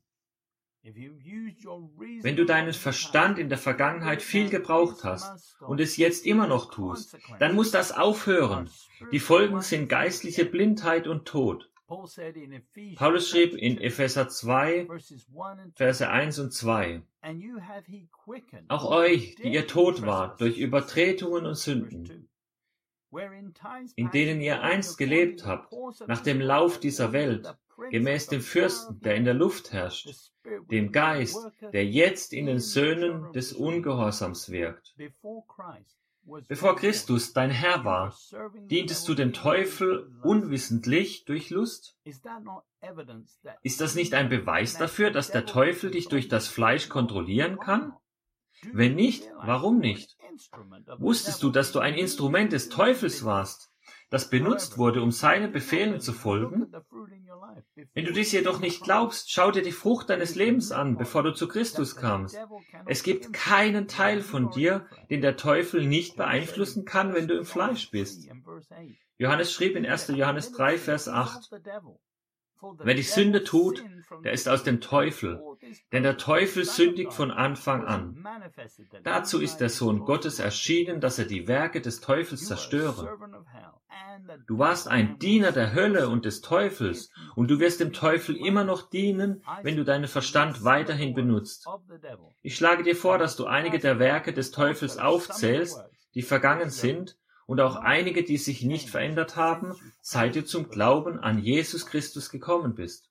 Wenn du deinen Verstand in der Vergangenheit viel gebraucht hast und es jetzt immer noch tust, dann muss das aufhören. Die Folgen sind geistliche Blindheit und Tod. Paulus schrieb in Epheser 2, Verse 1 und 2, auch euch, die ihr tot wart durch Übertretungen und Sünden, in denen ihr einst gelebt habt, nach dem Lauf dieser Welt, gemäß dem Fürsten, der in der Luft herrscht, dem Geist, der jetzt in den Söhnen des Ungehorsams wirkt. Bevor Christus dein Herr war, dientest du dem Teufel unwissentlich durch Lust? Ist das nicht ein Beweis dafür, dass der Teufel dich durch das Fleisch kontrollieren kann? Wenn nicht, warum nicht? Wusstest du, dass du ein Instrument des Teufels warst, das benutzt wurde, um seinen Befehlen zu folgen? Wenn du dies jedoch nicht glaubst, schau dir die Frucht deines Lebens an, bevor du zu Christus kamst. Es gibt keinen Teil von dir, den der Teufel nicht beeinflussen kann, wenn du im Fleisch bist. Johannes schrieb in 1. Johannes 3, Vers 8, wer die Sünde tut, der ist aus dem Teufel, denn der Teufel sündigt von Anfang an. Dazu ist der Sohn Gottes erschienen, dass er die Werke des Teufels zerstöre. Du warst ein Diener der Hölle und des Teufels, und du wirst dem Teufel immer noch dienen, wenn du deinen Verstand weiterhin benutzt. Ich schlage dir vor, dass du einige der Werke des Teufels aufzählst, die vergangen sind, und auch einige, die sich nicht verändert haben, seit du zum Glauben an Jesus Christus gekommen bist.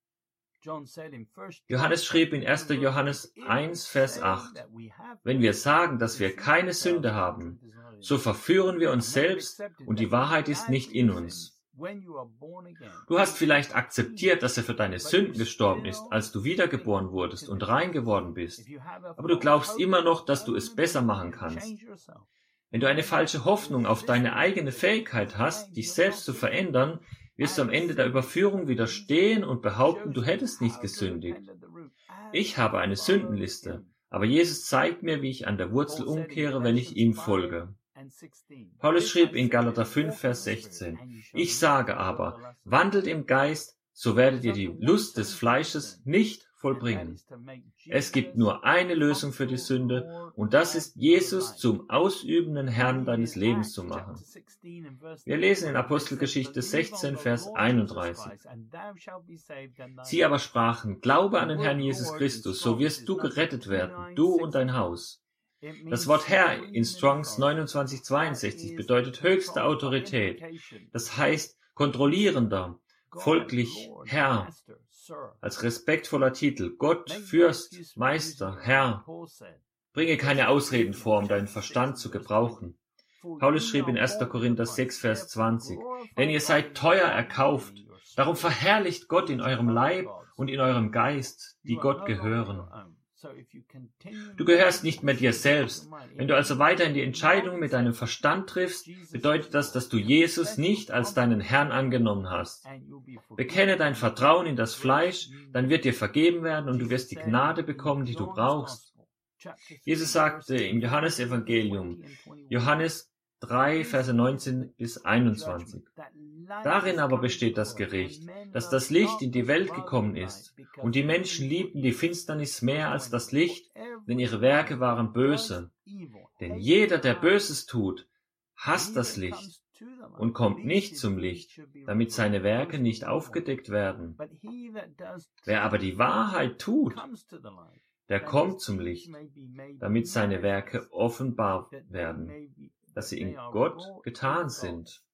Johannes schrieb in 1. Johannes 1, Vers 8, wenn wir sagen, dass wir keine Sünde haben, so verführen wir uns selbst und die Wahrheit ist nicht in uns. Du hast vielleicht akzeptiert, dass er für deine Sünden gestorben ist, als du wiedergeboren wurdest und rein geworden bist, aber du glaubst immer noch, dass du es besser machen kannst. Wenn du eine falsche Hoffnung auf deine eigene Fähigkeit hast, dich selbst zu verändern, wirst du am Ende der Überführung widerstehen und behaupten, du hättest nicht gesündigt. Ich habe eine Sündenliste, aber Jesus zeigt mir, wie ich an der Wurzel umkehre, wenn ich ihm folge. Paulus schrieb in Galater 5, Vers 16, ich sage aber, wandelt im Geist, so werdet ihr die Lust des Fleisches nicht vollbringen. Es gibt nur eine Lösung für die Sünde, und das ist, Jesus zum ausübenden Herrn deines Lebens zu machen. Wir lesen in Apostelgeschichte 16, Vers 31. Sie aber sprachen, glaube an den Herrn Jesus Christus, so wirst du gerettet werden, du und dein Haus. Das Wort Herr in Strongs 2962 bedeutet höchste Autorität. Das heißt kontrollierender, folglich Herr. Als respektvoller Titel, Gott, Fürst, Meister, Herr. Bringe keine Ausreden vor, um deinen Verstand zu gebrauchen. Paulus schrieb in 1. Korinther 6, Vers 20, denn ihr seid teuer erkauft, darum verherrlicht Gott in eurem Leib und in eurem Geist, die Gott gehören. Du gehörst nicht mehr dir selbst. Wenn du also weiterhin die Entscheidung mit deinem Verstand triffst, bedeutet das, dass du Jesus nicht als deinen Herrn angenommen hast. Bekenne dein Vertrauen in das Fleisch, dann wird dir vergeben werden und du wirst die Gnade bekommen, die du brauchst. Jesus sagte im Johannesevangelium, Johannes 3, Verse 19 bis 21. Darin aber besteht das Gericht, dass das Licht in die Welt gekommen ist, und die Menschen liebten die Finsternis mehr als das Licht, denn ihre Werke waren böse. Denn jeder, der Böses tut, hasst das Licht und kommt nicht zum Licht, damit seine Werke nicht aufgedeckt werden. Wer aber die Wahrheit tut, der kommt zum Licht, damit seine Werke offenbar werden, dass sie in Gott getan sind.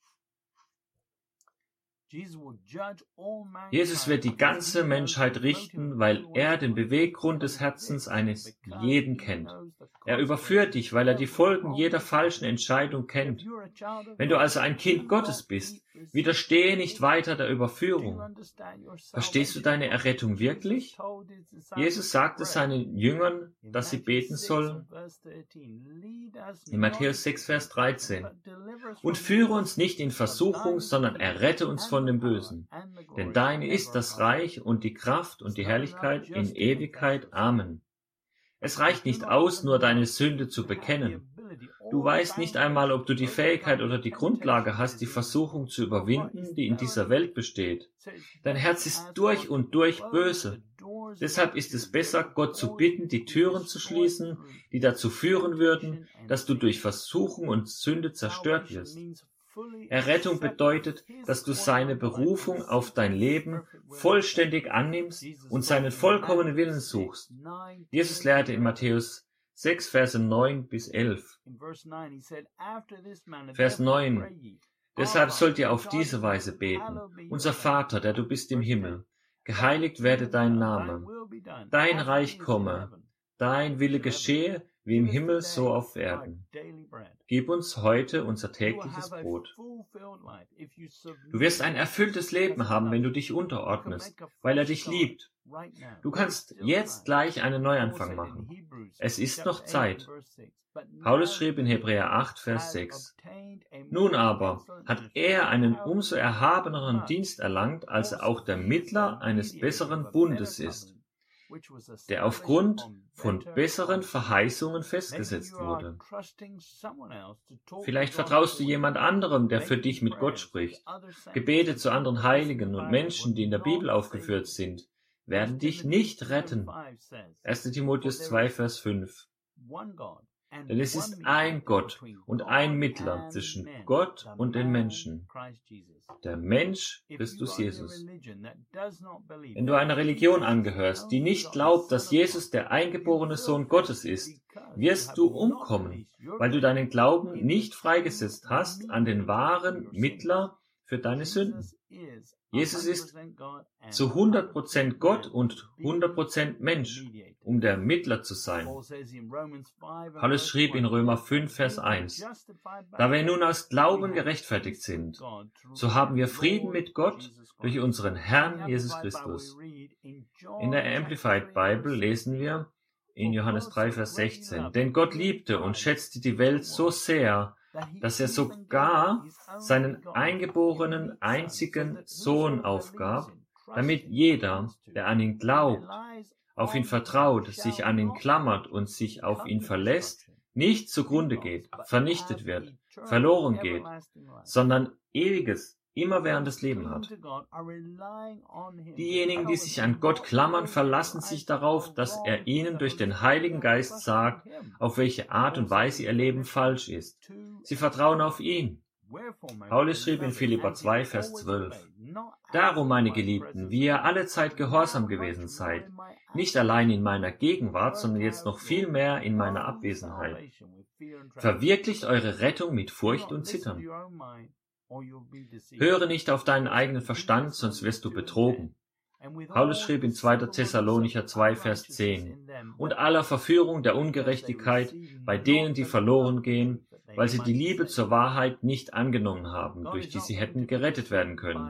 Jesus wird die ganze Menschheit richten, weil er den Beweggrund des Herzens eines jeden kennt. Er überführt dich, weil er die Folgen jeder falschen Entscheidung kennt. Wenn du also ein Kind Gottes bist, widerstehe nicht weiter der Überführung. Verstehst du deine Errettung wirklich? Jesus sagte seinen Jüngern, dass sie beten sollen. In Matthäus 6, Vers 13. Und führe uns nicht in Versuchung, sondern errette uns von dem Bösen. Denn dein ist das Reich und die Kraft und die Herrlichkeit in Ewigkeit. Amen. Es reicht nicht aus, nur deine Sünde zu bekennen. Du weißt nicht einmal, ob du die Fähigkeit oder die Grundlage hast, die Versuchung zu überwinden, die in dieser Welt besteht. Dein Herz ist durch und durch böse. Deshalb ist es besser, Gott zu bitten, die Türen zu schließen, die dazu führen würden, dass du durch Versuchung und Sünde zerstört wirst. Errettung bedeutet, dass du seine Berufung auf dein Leben vollständig annimmst und seinen vollkommenen Willen suchst. Jesus lehrte in Matthäus 6, Verse 9 bis 11. Vers 9. Deshalb sollt ihr auf diese Weise beten. Unser Vater, der du bist im Himmel, geheiligt werde dein Name. Dein Reich komme. Dein Wille geschehe, wie im Himmel, so auf Erden. Gib uns heute unser tägliches Brot. Du wirst ein erfülltes Leben haben, wenn du dich unterordnest, weil er dich liebt. Du kannst jetzt gleich einen Neuanfang machen. Es ist noch Zeit. Paulus schrieb in Hebräer 8, Vers 6. Nun aber hat er einen umso erhabeneren Dienst erlangt, als er auch der Mittler eines besseren Bundes ist, der aufgrund von besseren Verheißungen festgesetzt wurde. Vielleicht vertraust du jemand anderem, der für dich mit Gott spricht. Gebete zu anderen Heiligen und Menschen, die in der Bibel aufgeführt sind, werden dich nicht retten. 1. Timotheus 2, Vers 5. Denn es ist ein Gott und ein Mittler zwischen Gott und den Menschen, der Mensch Christus Jesus. Wenn du einer Religion angehörst, die nicht glaubt, dass Jesus der eingeborene Sohn Gottes ist, wirst du umkommen, weil du deinen Glauben nicht freigesetzt hast an den wahren Mittler für deine Sünden. Jesus ist zu 100% Gott und 100% Mensch, um der Mittler zu sein. Paulus schrieb in Römer 5, Vers 1, da wir nun aus Glauben gerechtfertigt sind, so haben wir Frieden mit Gott durch unseren Herrn Jesus Christus. In der Amplified Bible lesen wir, in Johannes 3, Vers 16. Denn Gott liebte und schätzte die Welt so sehr, dass er sogar seinen eingeborenen einzigen Sohn aufgab, damit jeder, der an ihn glaubt, auf ihn vertraut, sich an ihn klammert und sich auf ihn verlässt, nicht zugrunde geht, vernichtet wird, verloren geht, sondern ewiges, immerwährendes Leben hat. Diejenigen, die sich an Gott klammern, verlassen sich darauf, dass er ihnen durch den Heiligen Geist sagt, auf welche Art und Weise ihr Leben falsch ist. Sie vertrauen auf ihn. Paulus schrieb in Philipper 2, Vers 12, Darum, meine Geliebten, wie ihr alle Zeit gehorsam gewesen seid, nicht allein in meiner Gegenwart, sondern jetzt noch viel mehr in meiner Abwesenheit. Verwirklicht eure Rettung mit Furcht und Zittern. Höre nicht auf deinen eigenen Verstand, sonst wirst du betrogen. Paulus schrieb in 2. Thessalonicher 2, Vers 10, Und aller Verführung der Ungerechtigkeit bei denen, die verloren gehen, weil sie die Liebe zur Wahrheit nicht angenommen haben, durch die sie hätten gerettet werden können.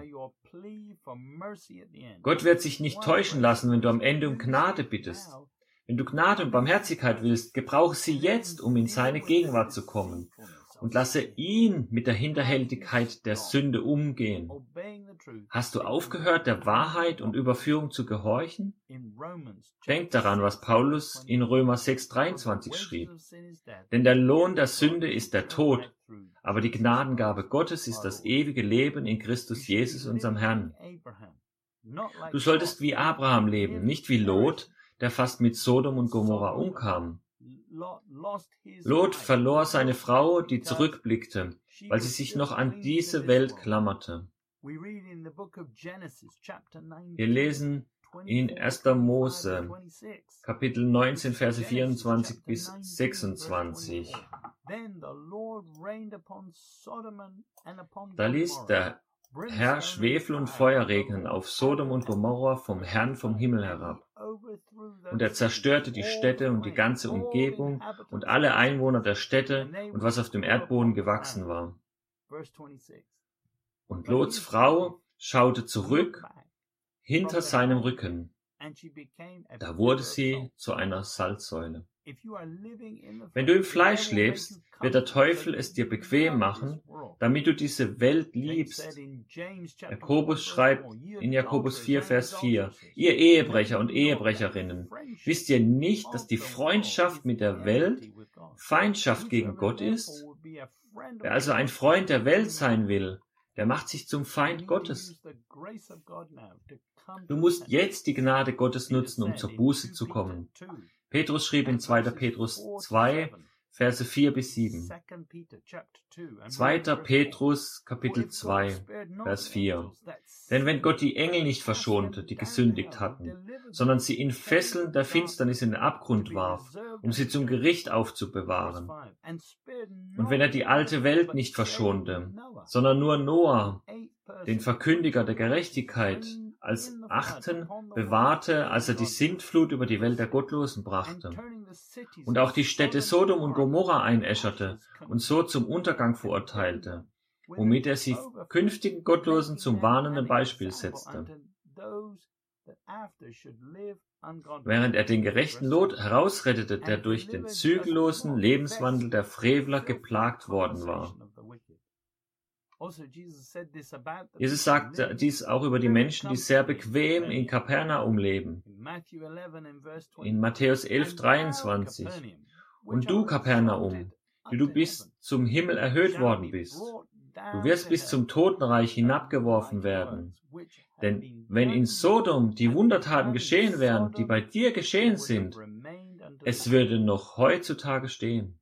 Gott wird sich nicht täuschen lassen, wenn du am Ende um Gnade bittest. Wenn du Gnade und Barmherzigkeit willst, gebrauche sie jetzt, um in seine Gegenwart zu kommen. Und lasse ihn mit der Hinterhältigkeit der Sünde umgehen. Hast du aufgehört, der Wahrheit und Überführung zu gehorchen? Denk daran, was Paulus in Römer 6,23 schrieb. Denn der Lohn der Sünde ist der Tod, aber die Gnadengabe Gottes ist das ewige Leben in Christus Jesus, unserem Herrn. Du solltest wie Abraham leben, nicht wie Lot, der fast mit Sodom und Gomorra umkam. Lot verlor seine Frau, die zurückblickte, weil sie sich noch an diese Welt klammerte. Wir lesen in 1. Mose, Kapitel 19, Verse 24 bis 26. Da ließ der Herr Schwefel und Feuer regnen auf Sodom und Gomorra vom Herrn vom Himmel herab. Und er zerstörte die Städte und die ganze Umgebung und alle Einwohner der Städte und was auf dem Erdboden gewachsen war. Und Lots Frau schaute zurück hinter seinem Rücken. Da wurde sie zu einer Salzsäule. Wenn du im Fleisch lebst, wird der Teufel es dir bequem machen, damit du diese Welt liebst. Jakobus schreibt in Jakobus 4, Vers 4, Ihr Ehebrecher und Ehebrecherinnen, wisst ihr nicht, dass die Freundschaft mit der Welt Feindschaft gegen Gott ist? Wer also ein Freund der Welt sein will, der macht sich zum Feind Gottes. Du musst jetzt die Gnade Gottes nutzen, um zur Buße zu kommen. Petrus schrieb in 2. Petrus 2, Verse 4 bis 7. 2. Petrus, Kapitel 2, Vers 4. Denn wenn Gott die Engel nicht verschonte, die gesündigt hatten, sondern sie in Fesseln der Finsternis in den Abgrund warf, um sie zum Gericht aufzubewahren, und wenn er die alte Welt nicht verschonte, sondern nur Noah, den Verkündiger der Gerechtigkeit, als Achten bewahrte, als er die Sintflut über die Welt der Gottlosen brachte und auch die Städte Sodom und Gomorra einäscherte und so zum Untergang verurteilte, womit er sie künftigen Gottlosen zum warnenden Beispiel setzte. Während er den gerechten Lot herausrettete, der durch den zügellosen Lebenswandel der Frevler geplagt worden war. Jesus sagt dies auch über die Menschen, die sehr bequem in Kapernaum leben. In Matthäus 11, 23. Und du, Kapernaum, die du bis zum Himmel erhöht worden bist, du wirst bis zum Totenreich hinabgeworfen werden. Denn wenn in Sodom die Wundertaten geschehen wären, die bei dir geschehen sind, es würde noch heutzutage stehen.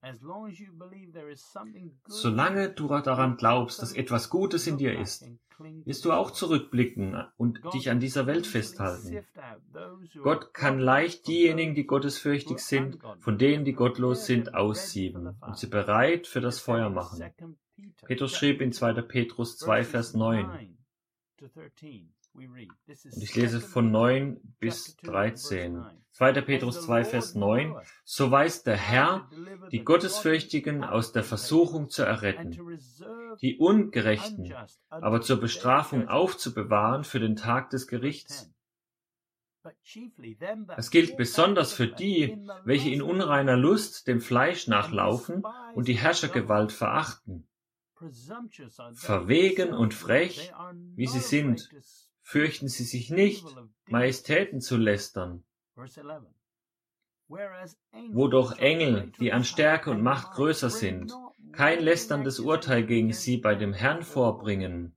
Solange du daran glaubst, dass etwas Gutes in dir ist, wirst du auch zurückblicken und dich an dieser Welt festhalten. Gott kann leicht diejenigen, die gottesfürchtig sind, von denen, die gottlos sind, aussieben und sie bereit für das Feuer machen. Petrus schrieb in 2. Petrus 2, Vers 9. Und ich lese von 9 bis 13. 2. Petrus 2, Vers 9. So weiß der Herr, die Gottesfürchtigen aus der Versuchung zu erretten, die Ungerechten aber zur Bestrafung aufzubewahren für den Tag des Gerichts, Das gilt besonders für die, welche in unreiner Lust dem Fleisch nachlaufen und die Herrschergewalt verachten. Verwegen und frech, wie sie sind, fürchten sie sich nicht, Majestäten zu lästern. Wo doch Engel, die an Stärke und Macht größer sind, kein lästerndes Urteil gegen sie bei dem Herrn vorbringen.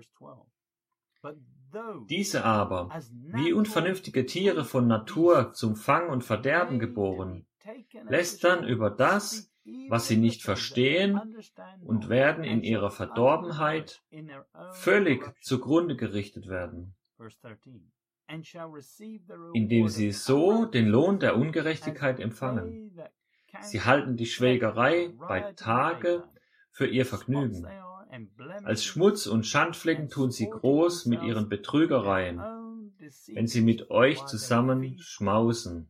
Diese aber, wie unvernünftige Tiere von Natur zum Fang und Verderben geboren, lästern über das, was sie nicht verstehen, und werden in ihrer Verdorbenheit völlig zugrunde gerichtet werden, indem sie so den Lohn der Ungerechtigkeit empfangen. Sie halten die Schwelgerei bei Tage für ihr Vergnügen. Als Schmutz und Schandflecken tun sie groß mit ihren Betrügereien, wenn sie mit euch zusammen schmausen.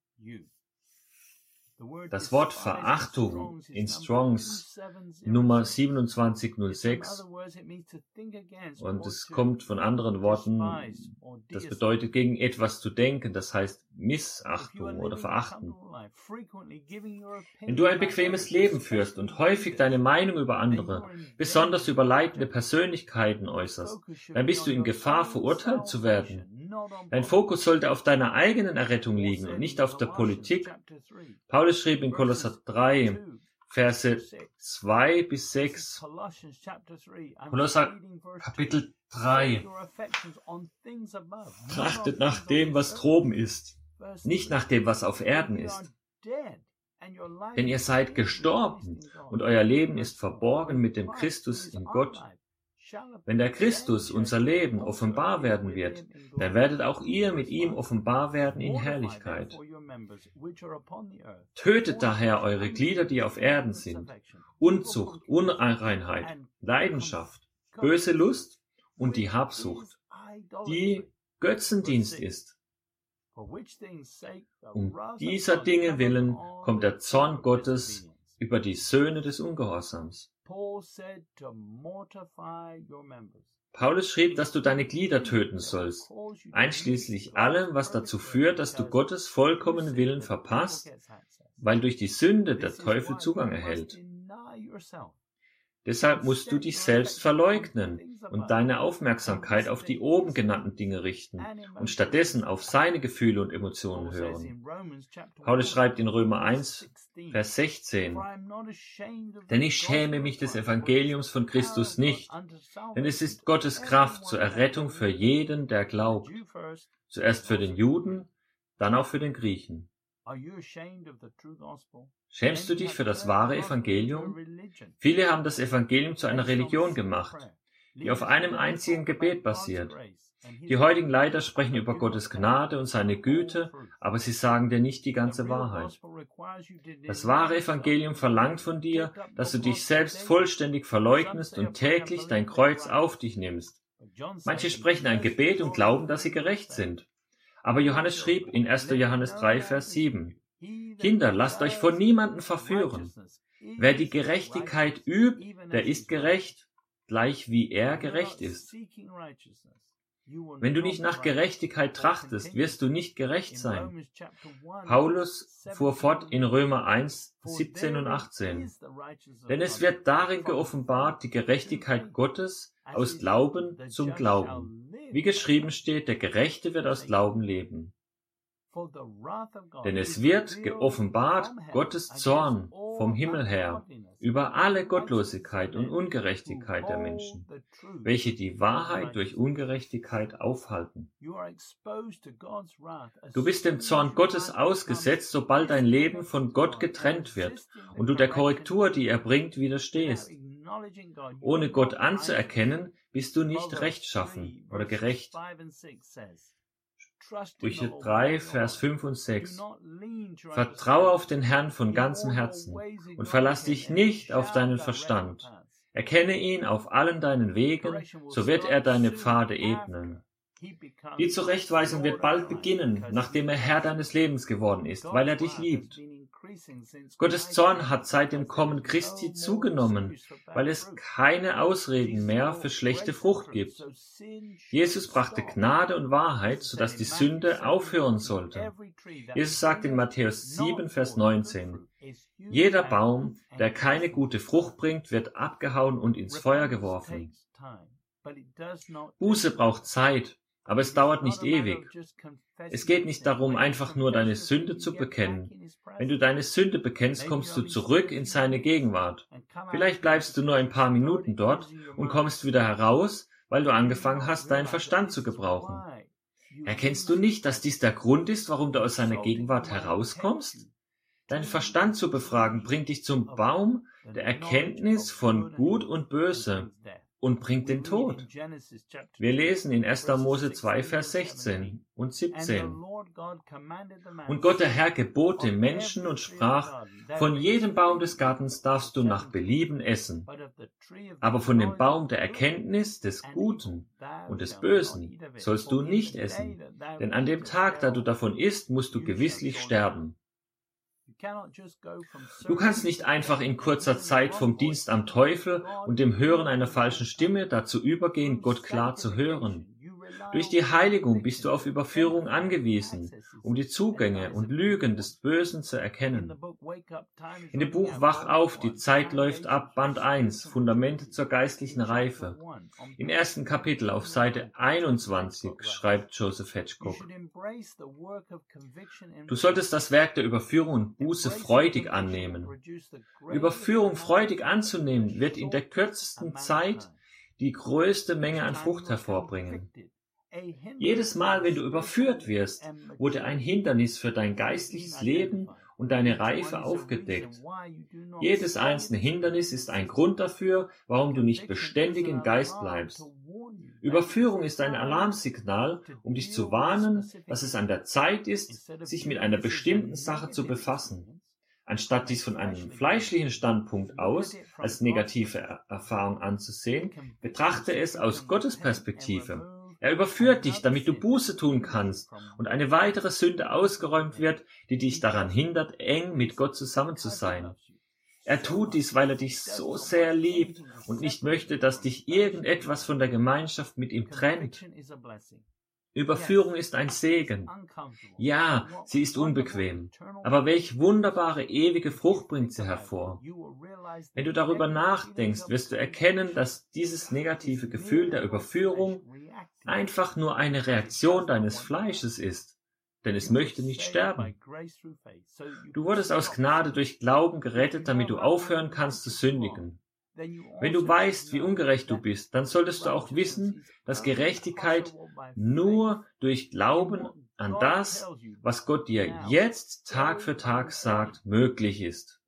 Das Wort Verachtung in Strongs Nummer 2706, und es kommt von anderen Worten, das bedeutet gegen etwas zu denken, das heißt Missachtung oder Verachten. Wenn du ein bequemes Leben führst und häufig deine Meinung über andere, besonders über leitende Persönlichkeiten äußerst, dann bist du in Gefahr, verurteilt zu werden. Dein Fokus sollte auf deiner eigenen Errettung liegen und nicht auf der Politik. Paulus schrieb in Kolosser 3, Verse 2 bis 6, Kolosser Kapitel 3, trachtet nach dem, was droben ist, nicht nach dem, was auf Erden ist. Denn ihr seid gestorben und euer Leben ist verborgen mit dem Christus in Gott. Wenn der Christus, unser Leben, offenbar werden wird, dann werdet auch ihr mit ihm offenbar werden in Herrlichkeit. Tötet daher eure Glieder, die auf Erden sind: Unzucht, Unreinheit, Leidenschaft, böse Lust und die Habsucht, die Götzendienst ist. Um dieser Dinge willen kommt der Zorn Gottes über die Söhne des Ungehorsams. Paulus schrieb, dass du deine Glieder töten sollst, einschließlich allem, was dazu führt, dass du Gottes vollkommenen Willen verpasst, weil durch die Sünde der Teufel Zugang erhält. Deshalb musst du dich selbst verleugnen und deine Aufmerksamkeit auf die oben genannten Dinge richten und stattdessen auf seine Gefühle und Emotionen hören. Paulus schreibt in Römer 1, Vers 16, denn ich schäme mich des Evangeliums von Christus nicht, denn es ist Gottes Kraft zur Errettung für jeden, der glaubt, zuerst für den Juden, dann auch für den Griechen. Schämst du dich für das wahre Evangelium? Viele haben das Evangelium zu einer Religion gemacht, die auf einem einzigen Gebet basiert. Die heutigen Leiter sprechen über Gottes Gnade und seine Güte, aber sie sagen dir nicht die ganze Wahrheit. Das wahre Evangelium verlangt von dir, dass du dich selbst vollständig verleugnest und täglich dein Kreuz auf dich nimmst. Manche sprechen ein Gebet und glauben, dass sie gerecht sind. Aber Johannes schrieb in 1. Johannes 3, Vers 7, Kinder, lasst euch von niemandem verführen. Wer die Gerechtigkeit übt, der ist gerecht, gleich wie er gerecht ist. Wenn du nicht nach Gerechtigkeit trachtest, wirst du nicht gerecht sein. Paulus fuhr fort in Römer 1, 17 und 18. Denn es wird darin geoffenbart, die Gerechtigkeit Gottes aus Glauben zum Glauben. Wie geschrieben steht, der Gerechte wird aus Glauben leben. Denn es wird geoffenbart Gottes Zorn vom Himmel her über alle Gottlosigkeit und Ungerechtigkeit der Menschen, welche die Wahrheit durch Ungerechtigkeit aufhalten. Du bist dem Zorn Gottes ausgesetzt, sobald dein Leben von Gott getrennt wird und du der Korrektur, die er bringt, widerstehst. Ohne Gott anzuerkennen, bist du nicht rechtschaffen oder gerecht. Sprüche 3, Vers 5 und 6. Vertraue auf den Herrn von ganzem Herzen und verlass dich nicht auf deinen Verstand. Erkenne ihn auf allen deinen Wegen, so wird er deine Pfade ebnen. Die Zurechtweisung wird bald beginnen, nachdem er Herr deines Lebens geworden ist, weil er dich liebt. Gottes Zorn hat seit dem Kommen Christi zugenommen, weil es keine Ausreden mehr für schlechte Frucht gibt. Jesus brachte Gnade und Wahrheit, sodass die Sünde aufhören sollte. Jesus sagt in Matthäus 7, Vers 19, jeder Baum, der keine gute Frucht bringt, wird abgehauen und ins Feuer geworfen. Buße braucht Zeit, aber es dauert nicht ewig. Es geht nicht darum, einfach nur deine Sünde zu bekennen. Wenn du deine Sünde bekennst, kommst du zurück in seine Gegenwart. Vielleicht bleibst du nur ein paar Minuten dort und kommst wieder heraus, weil du angefangen hast, deinen Verstand zu gebrauchen. Erkennst du nicht, dass dies der Grund ist, warum du aus seiner Gegenwart herauskommst? Deinen Verstand zu befragen bringt dich zum Baum der Erkenntnis von Gut und Böse und bringt den Tod. Wir lesen in 1. Mose 2, Vers 16 und 17. Und Gott der Herr gebot dem Menschen und sprach, von jedem Baum des Gartens darfst du nach Belieben essen, aber von dem Baum der Erkenntnis des Guten und des Bösen sollst du nicht essen, denn an dem Tag, da du davon isst, musst du gewisslich sterben. Du kannst nicht einfach in kurzer Zeit vom Dienst am Teufel und dem Hören einer falschen Stimme dazu übergehen, Gott klar zu hören. Durch die Heiligung bist du auf Überführung angewiesen, um die Zugänge und Lügen des Bösen zu erkennen. In dem Buch Wach auf, die Zeit läuft ab, Band 1, Fundamente zur geistlichen Reife. Im ersten Kapitel auf Seite 21 schreibt Joseph Hedgecock, du solltest das Werk der Überführung und Buße freudig annehmen. Überführung freudig anzunehmen wird in der kürzesten Zeit die größte Menge an Frucht hervorbringen. Jedes Mal, wenn du überführt wirst, wurde ein Hindernis für dein geistliches Leben und deine Reife aufgedeckt. Jedes einzelne Hindernis ist ein Grund dafür, warum du nicht beständig im Geist bleibst. Überführung ist ein Alarmsignal, um dich zu warnen, dass es an der Zeit ist, sich mit einer bestimmten Sache zu befassen. Anstatt dies von einem fleischlichen Standpunkt aus als negative Erfahrung anzusehen, betrachte es aus Gottes Perspektive. Er überführt dich, damit du Buße tun kannst und eine weitere Sünde ausgeräumt wird, die dich daran hindert, eng mit Gott zusammen zu sein. Er tut dies, weil er dich so sehr liebt und nicht möchte, dass dich irgendetwas von der Gemeinschaft mit ihm trennt. Überführung ist ein Segen. Ja, sie ist unbequem. Aber welch wunderbare, ewige Frucht bringt sie hervor. Wenn du darüber nachdenkst, wirst du erkennen, dass dieses negative Gefühl der Überführung einfach nur eine Reaktion deines Fleisches ist, denn es möchte nicht sterben. Du wurdest aus Gnade durch Glauben gerettet, damit du aufhören kannst zu sündigen. Wenn du weißt, wie ungerecht du bist, dann solltest du auch wissen, dass Gerechtigkeit nur durch Glauben an das, was Gott dir jetzt Tag für Tag sagt, möglich ist.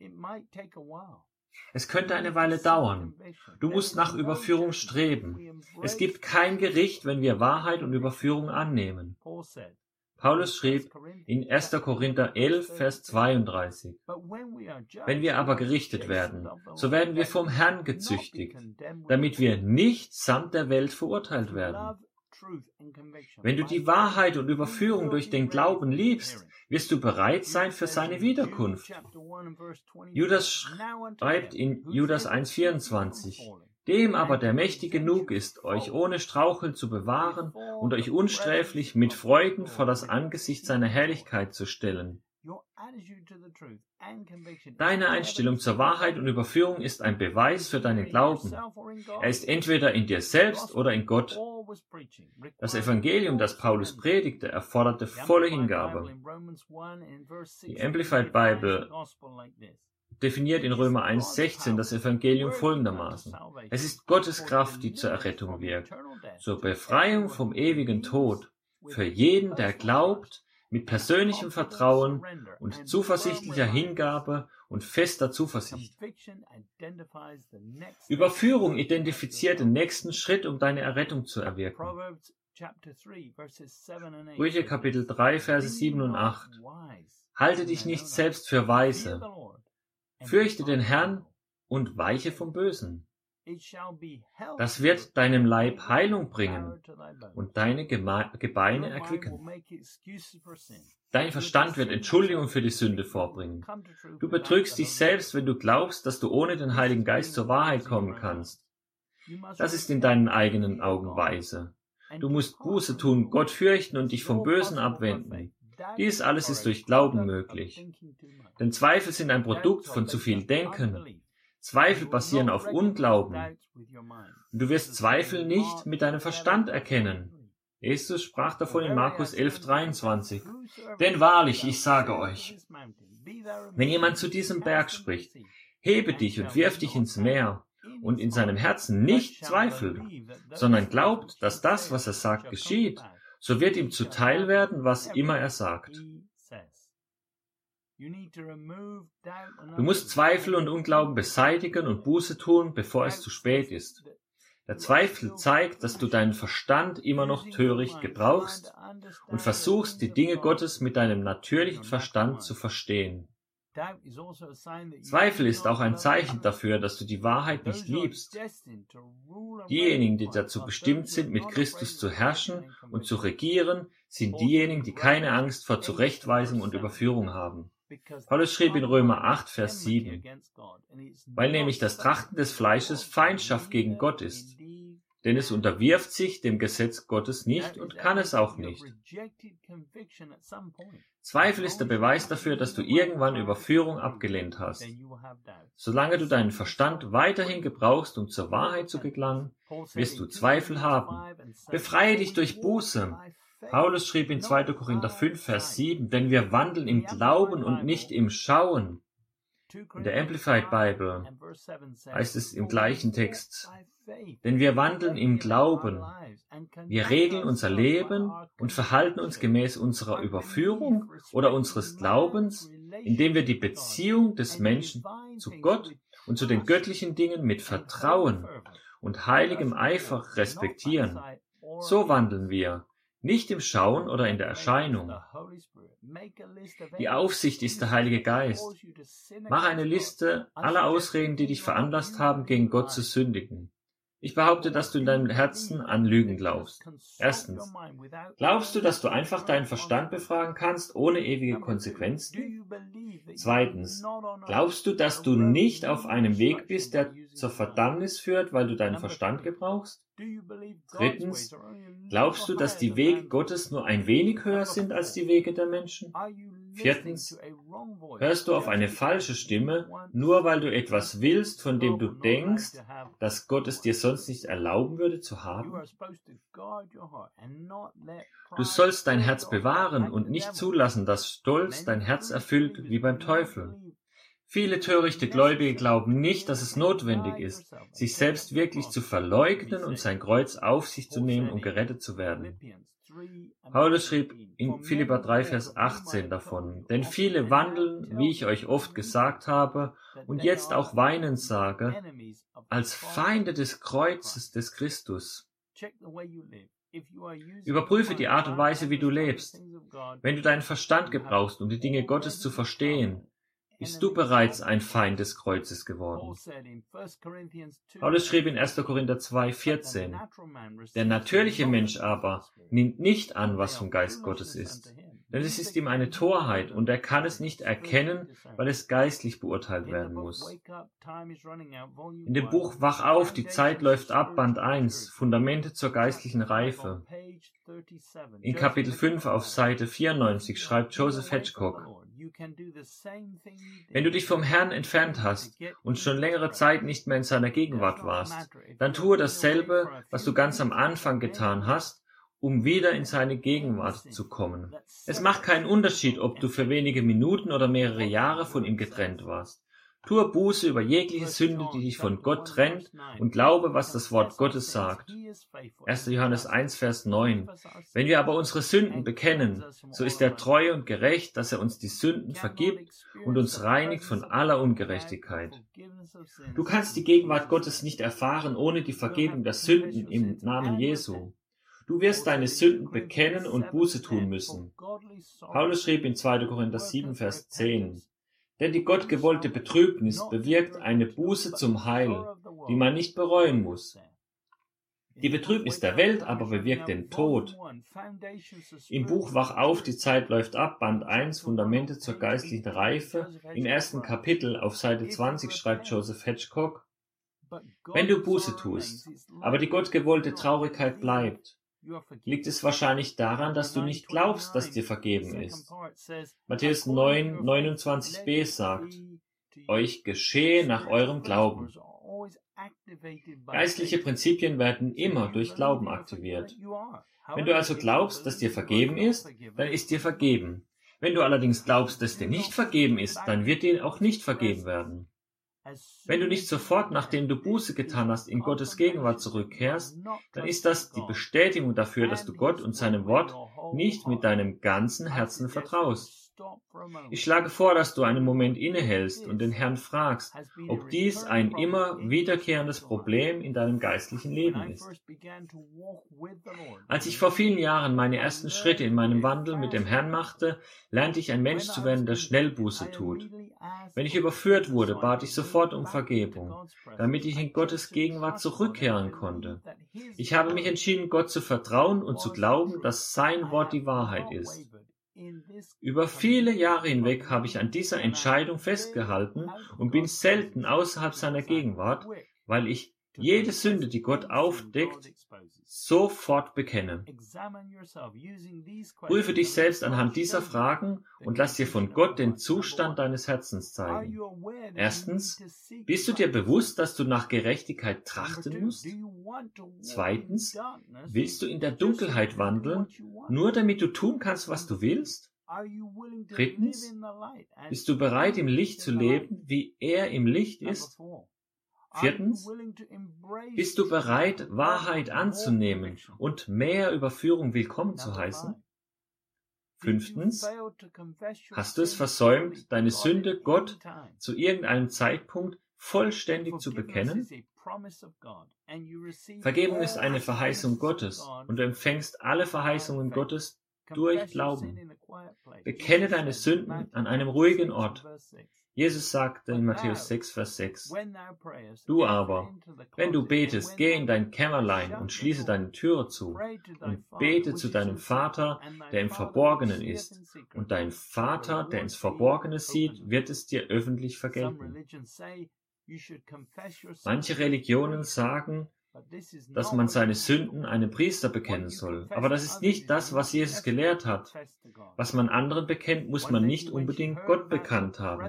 Es könnte eine Weile dauern. Du musst nach Überführung streben. Es gibt kein Gericht, wenn wir Wahrheit und Überführung annehmen. Paulus schrieb in 1. Korinther 11, Vers 32, wenn wir aber gerichtet werden, so werden wir vom Herrn gezüchtigt, damit wir nicht samt der Welt verurteilt werden. Wenn du die Wahrheit und Überführung durch den Glauben liebst, wirst du bereit sein für seine Wiederkunft. Judas schreibt in Judas 1,24, dem aber, der mächtig genug ist, euch ohne Straucheln zu bewahren und euch unsträflich mit Freuden vor das Angesicht seiner Herrlichkeit zu stellen. Deine Einstellung zur Wahrheit und Überführung ist ein Beweis für deinen Glauben. Er ist entweder in dir selbst oder in Gott. Das Evangelium, das Paulus predigte, erforderte volle Hingabe. Die Amplified Bible definiert in Römer 1,16 das Evangelium folgendermaßen. Es ist Gottes Kraft, die zur Errettung wirkt, zur Befreiung vom ewigen Tod, für jeden, der glaubt, mit persönlichem Vertrauen und zuversichtlicher Hingabe und fester Zuversicht. Überführung identifiziert den nächsten Schritt, um deine Errettung zu erwirken. Sprüche Kapitel 3, Verse 7 und 8. Halte dich nicht selbst für weise. Fürchte den Herrn und weiche vom Bösen. Das wird deinem Leib Heilung bringen und deine Gebeine erquicken. Dein Verstand wird Entschuldigung für die Sünde vorbringen. Du betrügst dich selbst, wenn du glaubst, dass du ohne den Heiligen Geist zur Wahrheit kommen kannst. Das ist in deinen eigenen Augen weise. Du musst Buße tun, Gott fürchten und dich vom Bösen abwenden. Dies alles ist durch Glauben möglich. Denn Zweifel sind ein Produkt von zu viel Denken. Zweifel basieren auf Unglauben. Du wirst Zweifel nicht mit deinem Verstand erkennen. Jesus sprach davon in Markus 11,23. Denn wahrlich, ich sage euch, wenn jemand zu diesem Berg spricht, hebe dich und wirf dich ins Meer, und in seinem Herzen nicht zweifelt, sondern glaubt, dass das, was er sagt, geschieht, so wird ihm zuteil werden, was immer er sagt. Du musst Zweifel und Unglauben beseitigen und Buße tun, bevor es zu spät ist. Der Zweifel zeigt, dass du deinen Verstand immer noch töricht gebrauchst und versuchst, die Dinge Gottes mit deinem natürlichen Verstand zu verstehen. Zweifel ist auch ein Zeichen dafür, dass du die Wahrheit nicht liebst. Diejenigen, die dazu bestimmt sind, mit Christus zu herrschen und zu regieren, sind diejenigen, die keine Angst vor Zurechtweisung und Überführung haben. Paulus schrieb in Römer 8, Vers 7, weil nämlich das Trachten des Fleisches Feindschaft gegen Gott ist. Denn es unterwirft sich dem Gesetz Gottes nicht und kann es auch nicht. Zweifel ist der Beweis dafür, dass du irgendwann Überführung abgelehnt hast. Solange du deinen Verstand weiterhin gebrauchst, um zur Wahrheit zu gelangen, wirst du Zweifel haben. Befreie dich durch Buße. Paulus schrieb in 2. Korinther 5, Vers 7, denn wir wandeln im Glauben und nicht im Schauen. In der Amplified Bible heißt es im gleichen Text, denn wir wandeln im Glauben. Wir regeln unser Leben und verhalten uns gemäß unserer Überführung oder unseres Glaubens, indem wir die Beziehung des Menschen zu Gott und zu den göttlichen Dingen mit Vertrauen und heiligem Eifer respektieren. So wandeln wir, nicht im Schauen oder in der Erscheinung. Die Aufsicht ist der Heilige Geist. Mach eine Liste aller Ausreden, die dich veranlasst haben, gegen Gott zu sündigen. Ich behaupte, dass du in deinem Herzen an Lügen glaubst. Erstens, glaubst du, dass du einfach deinen Verstand befragen kannst, ohne ewige Konsequenzen? Zweitens, glaubst du, dass du nicht auf einem Weg bist, der zur Verdammnis führt, weil du deinen Verstand gebrauchst? Drittens, glaubst du, dass die Wege Gottes nur ein wenig höher sind als die Wege der Menschen? Viertens, hörst du auf eine falsche Stimme, nur weil du etwas willst, von dem du denkst, dass Gott es dir sonst nicht erlauben würde zu haben? Du sollst dein Herz bewahren und nicht zulassen, dass Stolz dein Herz erfüllt wie beim Teufel. Viele törichte Gläubige glauben nicht, dass es notwendig ist, sich selbst wirklich zu verleugnen und sein Kreuz auf sich zu nehmen, um gerettet zu werden. Paulus schrieb in Philipper 3, Vers 18 davon, denn viele wandeln, wie ich euch oft gesagt habe und jetzt auch weinend sage, als Feinde des Kreuzes des Christus. Überprüfe die Art und Weise, wie du lebst. Wenn du deinen Verstand gebrauchst, um die Dinge Gottes zu verstehen, bist du bereits ein Feind des Kreuzes geworden. Paulus schrieb in 1. Korinther 2, 14, der natürliche Mensch aber nimmt nicht an, was vom Geist Gottes ist, denn es ist ihm eine Torheit und er kann es nicht erkennen, weil es geistlich beurteilt werden muss. In dem Buch Wach auf, die Zeit läuft ab, Band 1, Fundamente zur geistlichen Reife. In Kapitel 5 auf Seite 94 schreibt Joseph Hedgecock, wenn du dich vom Herrn entfernt hast und schon längere Zeit nicht mehr in seiner Gegenwart warst, dann tue dasselbe, was du ganz am Anfang getan hast, um wieder in seine Gegenwart zu kommen. Es macht keinen Unterschied, ob du für wenige Minuten oder mehrere Jahre von ihm getrennt warst. Tue Buße über jegliche Sünde, die dich von Gott trennt, und glaube, was das Wort Gottes sagt. 1. Johannes 1, Vers 9. Wenn wir aber unsere Sünden bekennen, so ist er treu und gerecht, dass er uns die Sünden vergibt und uns reinigt von aller Ungerechtigkeit. Du kannst die Gegenwart Gottes nicht erfahren ohne die Vergebung der Sünden im Namen Jesu. Du wirst deine Sünden bekennen und Buße tun müssen. Paulus schrieb in 2. Korinther 7, Vers 10, denn die gottgewollte Betrübnis bewirkt eine Buße zum Heil, die man nicht bereuen muss. Die Betrübnis der Welt aber bewirkt den Tod. Im Buch Wach auf, die Zeit läuft ab, Band 1, Fundamente zur geistlichen Reife, im ersten Kapitel auf Seite 20 schreibt Joseph Hedgecock: Wenn du Buße tust, aber die gottgewollte Traurigkeit bleibt, liegt es wahrscheinlich daran, dass du nicht glaubst, dass dir vergeben ist. Matthäus 9, 29b sagt: Euch geschehe nach eurem Glauben. Geistliche Prinzipien werden immer durch Glauben aktiviert. Wenn du also glaubst, dass dir vergeben ist, dann ist dir vergeben. Wenn du allerdings glaubst, dass dir nicht vergeben ist, dann wird dir auch nicht vergeben werden. Wenn du nicht sofort, nachdem du Buße getan hast, in Gottes Gegenwart zurückkehrst, dann ist das die Bestätigung dafür, dass du Gott und seinem Wort nicht mit deinem ganzen Herzen vertraust. Ich schlage vor, dass du einen Moment innehältst und den Herrn fragst, ob dies ein immer wiederkehrendes Problem in deinem geistlichen Leben ist. Als ich vor vielen Jahren meine ersten Schritte in meinem Wandel mit dem Herrn machte, lernte ich ein Mensch zu werden, der schnell Buße tut. Wenn ich überführt wurde, bat ich sofort um Vergebung, damit ich in Gottes Gegenwart zurückkehren konnte. Ich habe mich entschieden, Gott zu vertrauen und zu glauben, dass sein Wort die Wahrheit ist. Über viele Jahre hinweg habe ich an dieser Entscheidung festgehalten und bin selten außerhalb seiner Gegenwart, weil ich jede Sünde, die Gott aufdeckt, sofort bekenne. Prüfe dich selbst anhand dieser Fragen und lass dir von Gott den Zustand deines Herzens zeigen. Erstens, bist du dir bewusst, dass du nach Gerechtigkeit trachten musst? Zweitens, willst du in der Dunkelheit wandeln, nur damit du tun kannst, was du willst? Drittens, bist du bereit, im Licht zu leben, wie er im Licht ist? Viertens, bist du bereit, Wahrheit anzunehmen und mehr Überführung willkommen zu heißen? Fünftens, hast du es versäumt, deine Sünde Gott zu irgendeinem Zeitpunkt vollständig zu bekennen? Vergebung ist eine Verheißung Gottes und du empfängst alle Verheißungen Gottes durch Glauben. Bekenne deine Sünden an einem ruhigen Ort. Jesus sagte in Matthäus 6, Vers 6, du aber, wenn du betest, geh in dein Kämmerlein und schließe deine Türe zu und bete zu deinem Vater, der im Verborgenen ist. Und dein Vater, der ins Verborgene sieht, wird es dir öffentlich vergelten. Manche Religionen sagen, dass man seine Sünden einem Priester bekennen soll. Aber das ist nicht das, was Jesus gelehrt hat. Was man anderen bekennt, muss man nicht unbedingt Gott bekannt haben.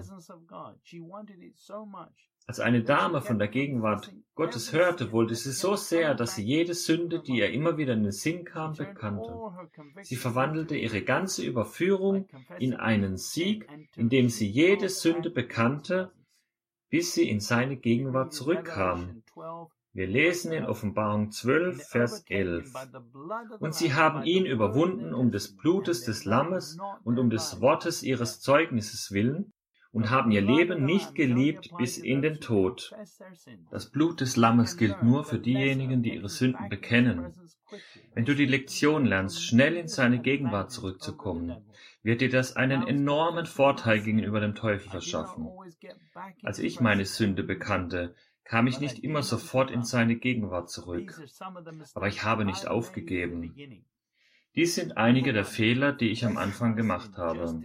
Als eine Dame von der Gegenwart Gottes hörte, wollte sie so sehr, dass sie jede Sünde, die ihr immer wieder in den Sinn kam, bekannte. Sie verwandelte ihre ganze Überführung in einen Sieg, indem sie jede Sünde bekannte, bis sie in seine Gegenwart zurückkam. Wir lesen in Offenbarung 12, Vers 11. Und sie haben ihn überwunden um des Blutes des Lammes und um des Wortes ihres Zeugnisses willen und haben ihr Leben nicht geliebt bis in den Tod. Das Blut des Lammes gilt nur für diejenigen, die ihre Sünden bekennen. Wenn du die Lektion lernst, schnell in seine Gegenwart zurückzukommen, wird dir das einen enormen Vorteil gegenüber dem Teufel verschaffen. Als ich meine Sünde bekannte, kam ich nicht immer sofort in seine Gegenwart zurück, aber ich habe nicht aufgegeben. Dies sind einige der Fehler, die ich am Anfang gemacht habe.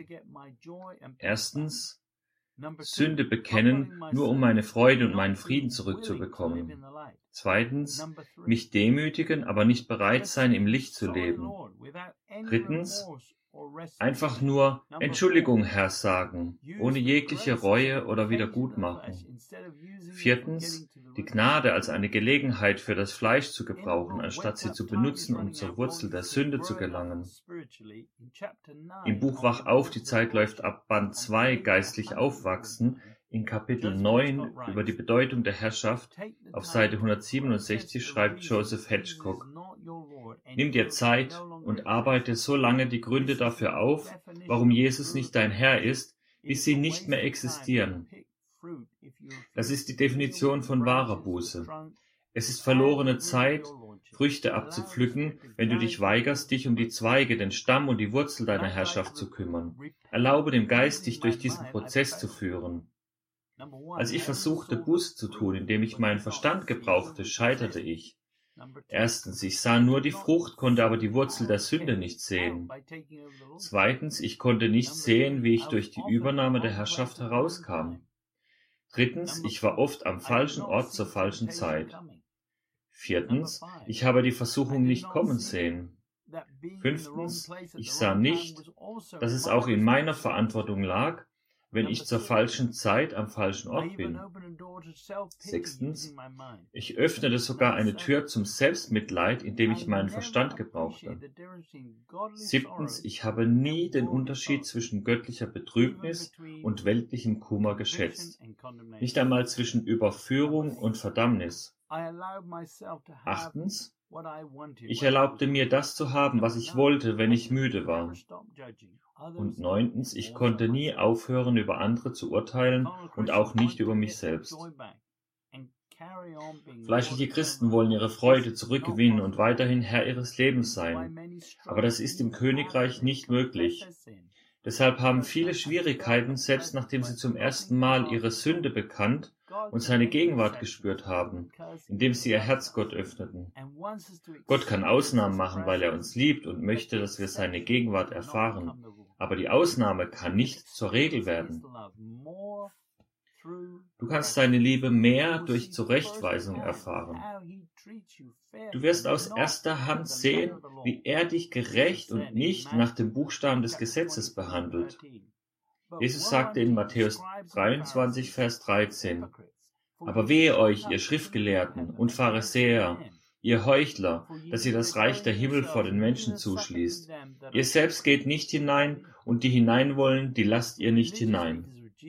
Erstens, Sünde bekennen, nur um meine Freude und meinen Frieden zurückzubekommen. Zweitens, mich demütigen, aber nicht bereit sein, im Licht zu leben. Drittens, einfach nur Entschuldigung, Herr, sagen, ohne jegliche Reue oder Wiedergutmachung. Viertens, die Gnade als eine Gelegenheit für das Fleisch zu gebrauchen, anstatt sie zu benutzen, um zur Wurzel der Sünde zu gelangen. Im Buch Wach auf, die Zeit läuft ab, Band 2, geistlich aufwachsen, in Kapitel 9 über die Bedeutung der Herrschaft, auf Seite 167 schreibt Joseph Hedgecock, nimm dir Zeit und arbeite so lange die Gründe dafür auf, warum Jesus nicht dein Herr ist, bis sie nicht mehr existieren. Das ist die Definition von wahrer Buße. Es ist verlorene Zeit, Früchte abzupflücken, wenn du dich weigerst, dich um die Zweige, den Stamm und die Wurzel deiner Herrschaft zu kümmern. Erlaube dem Geist, dich durch diesen Prozess zu führen. Als ich versuchte, Buße zu tun, indem ich meinen Verstand gebrauchte, scheiterte ich. Erstens, ich sah nur die Frucht, konnte aber die Wurzel der Sünde nicht sehen. Zweitens, ich konnte nicht sehen, wie ich durch die Übernahme der Herrschaft herauskam. Drittens, ich war oft am falschen Ort zur falschen Zeit. Viertens, ich habe die Versuchung nicht kommen sehen. Fünftens, ich sah nicht, dass es auch in meiner Verantwortung lag, wenn ich zur falschen Zeit am falschen Ort bin. Sechstens, ich öffnete sogar eine Tür zum Selbstmitleid, indem ich meinen Verstand gebrauchte. Siebtens, ich habe nie den Unterschied zwischen göttlicher Betrübnis und weltlichem Kummer geschätzt, nicht einmal zwischen Überführung und Verdammnis. Achtens, ich erlaubte mir, das zu haben, was ich wollte, wenn ich müde war. Und neuntens, ich konnte nie aufhören, über andere zu urteilen und auch nicht über mich selbst. Fleischliche Christen wollen ihre Freude zurückgewinnen und weiterhin Herr ihres Lebens sein. Aber das ist im Königreich nicht möglich. Deshalb haben viele Schwierigkeiten, selbst nachdem sie zum ersten Mal ihre Sünde bekannt und seine Gegenwart gespürt haben, indem sie ihr Herz Gott öffneten. Gott kann Ausnahmen machen, weil er uns liebt und möchte, dass wir seine Gegenwart erfahren. Aber die Ausnahme kann nicht zur Regel werden. Du kannst seine Liebe mehr durch Zurechtweisung erfahren. Du wirst aus erster Hand sehen, wie er dich gerecht und nicht nach dem Buchstaben des Gesetzes behandelt. Jesus sagte in Matthäus 23, Vers 13, aber wehe euch, ihr Schriftgelehrten und Pharisäer, ihr Heuchler, dass ihr das Reich der Himmel vor den Menschen zuschließt. Ihr selbst geht nicht hinein und die hinein wollen, die lasst ihr nicht hinein.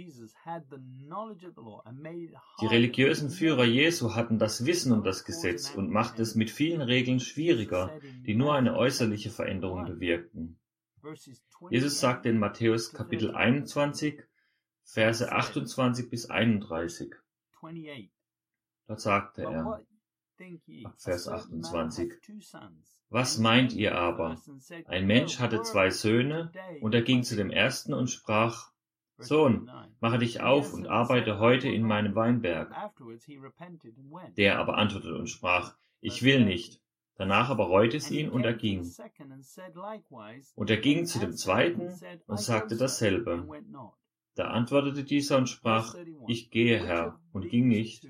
Die religiösen Führer Jesu hatten das Wissen um das Gesetz und machten es mit vielen Regeln schwieriger, die nur eine äußerliche Veränderung bewirkten. Jesus sagte in Matthäus Kapitel 21, Verse 28 bis 31. Dort sagte er, ab Vers 28, was meint ihr aber? Ein Mensch hatte 2 Söhne, und er ging zu dem ersten und sprach, Sohn, mache dich auf und arbeite heute in meinem Weinberg. Der aber antwortete und sprach, ich will nicht. Danach aber reute es ihn und er ging. Und er ging zu dem zweiten und sagte dasselbe. Da antwortete dieser und sprach, ich gehe, Herr, und ging nicht.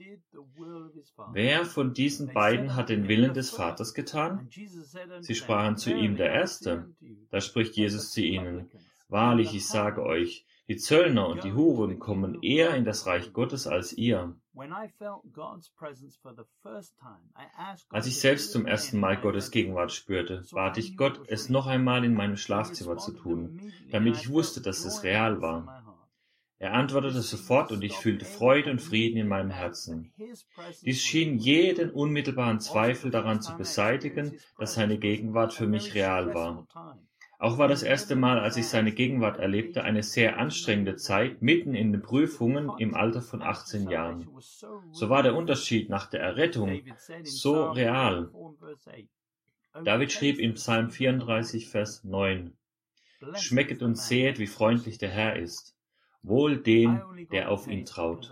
Wer von diesen beiden hat den Willen des Vaters getan? Sie sprachen zu ihm, der Erste. Da spricht Jesus zu ihnen, wahrlich, ich sage euch, die Zöllner und die Huren kommen eher in das Reich Gottes als ihr. Als ich selbst zum ersten Mal Gottes Gegenwart spürte, bat ich Gott, es noch einmal in meinem Schlafzimmer zu tun, damit ich wusste, dass es real war. Er antwortete sofort und ich fühlte Freude und Frieden in meinem Herzen. Dies schien jeden unmittelbaren Zweifel daran zu beseitigen, dass seine Gegenwart für mich real war. Auch war das erste Mal, als ich seine Gegenwart erlebte, eine sehr anstrengende Zeit, mitten in den Prüfungen im Alter von 18 Jahren. So war der Unterschied nach der Errettung so real. David schrieb in Psalm 34, Vers 9, Schmecket und sehet, wie freundlich der Herr ist. Wohl dem, der auf ihn traut.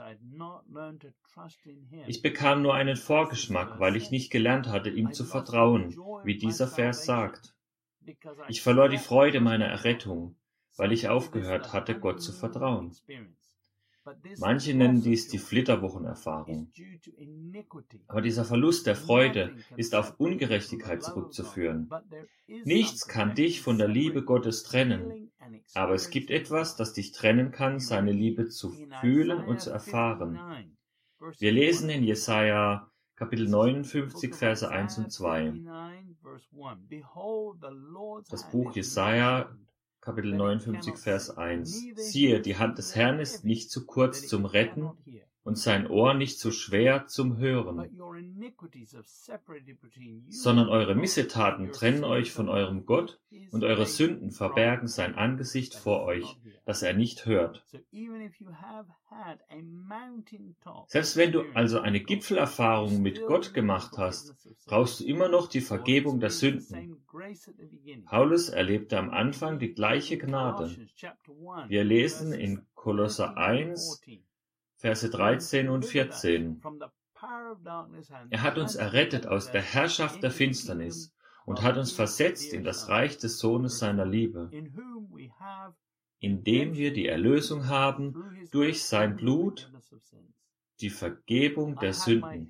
Ich bekam nur einen Vorgeschmack, weil ich nicht gelernt hatte, ihm zu vertrauen, wie dieser Vers sagt. Ich verlor die Freude meiner Errettung, weil ich aufgehört hatte, Gott zu vertrauen. Manche nennen dies die Flitterwochenerfahrung. Aber dieser Verlust der Freude ist auf Ungerechtigkeit zurückzuführen. Nichts kann dich von der Liebe Gottes trennen, aber es gibt etwas, das dich trennen kann, seine Liebe zu fühlen und zu erfahren. Wir lesen in Jesaja Kapitel 59, Verse 1 und 2. Das Buch Jesaja, Kapitel 59, Vers 1. Siehe, die Hand des Herrn ist nicht zu kurz zum Retten und sein Ohr nicht zu schwer zum Hören, sondern eure Missetaten trennen euch von eurem Gott und eure Sünden verbergen sein Angesicht vor euch, dass er nicht hört. Selbst wenn du also eine Gipfelerfahrung mit Gott gemacht hast, brauchst du immer noch die Vergebung der Sünden. Paulus erlebte am Anfang die gleiche Gnade. Wir lesen in Kolosser 1, Verse 13 und 14. Er hat uns errettet aus der Herrschaft der Finsternis und hat uns versetzt in das Reich des Sohnes seiner Liebe, indem wir die Erlösung haben durch sein Blut, die Vergebung der Sünden.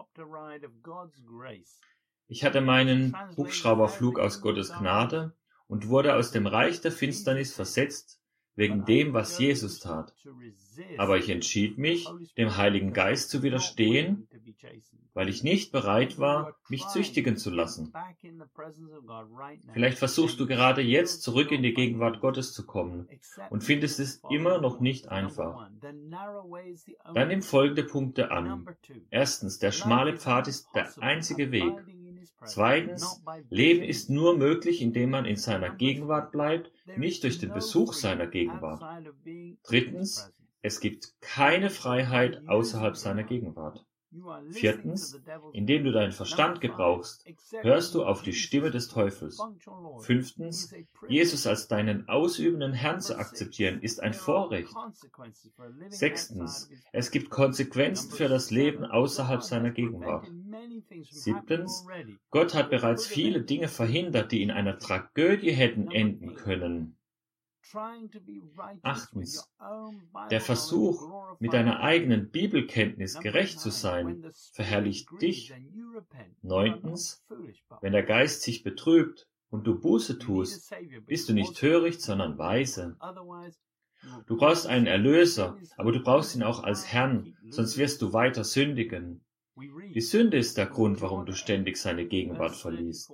Ich hatte meinen Hubschrauberflug aus Gottes Gnade und wurde aus dem Reich der Finsternis versetzt, wegen dem, was Jesus tat. Aber ich entschied mich, dem Heiligen Geist zu widerstehen, weil ich nicht bereit war, mich züchtigen zu lassen. Vielleicht versuchst du gerade jetzt zurück in die Gegenwart Gottes zu kommen und findest es immer noch nicht einfach. Dann nimm folgende Punkte an. Erstens, der schmale Pfad ist der einzige Weg. Zweitens, Leben ist nur möglich, indem man in seiner Gegenwart bleibt, nicht durch den Besuch seiner Gegenwart. Drittens, es gibt keine Freiheit außerhalb seiner Gegenwart. Viertens, indem du deinen Verstand gebrauchst, hörst du auf die Stimme des Teufels. Fünftens, Jesus als deinen ausübenden Herrn zu akzeptieren, ist ein Vorrecht. Sechstens, es gibt Konsequenzen für das Leben außerhalb seiner Gegenwart. Siebtens, Gott hat bereits viele Dinge verhindert, die in einer Tragödie hätten enden können. Achtens, der Versuch, mit deiner eigenen Bibelkenntnis gerecht zu sein, verherrlicht dich. Neuntens, wenn der Geist sich betrübt und du Buße tust, bist du nicht töricht, sondern weise. Du brauchst einen Erlöser, aber du brauchst ihn auch als Herrn, sonst wirst du weiter sündigen. Die Sünde ist der Grund, warum du ständig seine Gegenwart verlierst.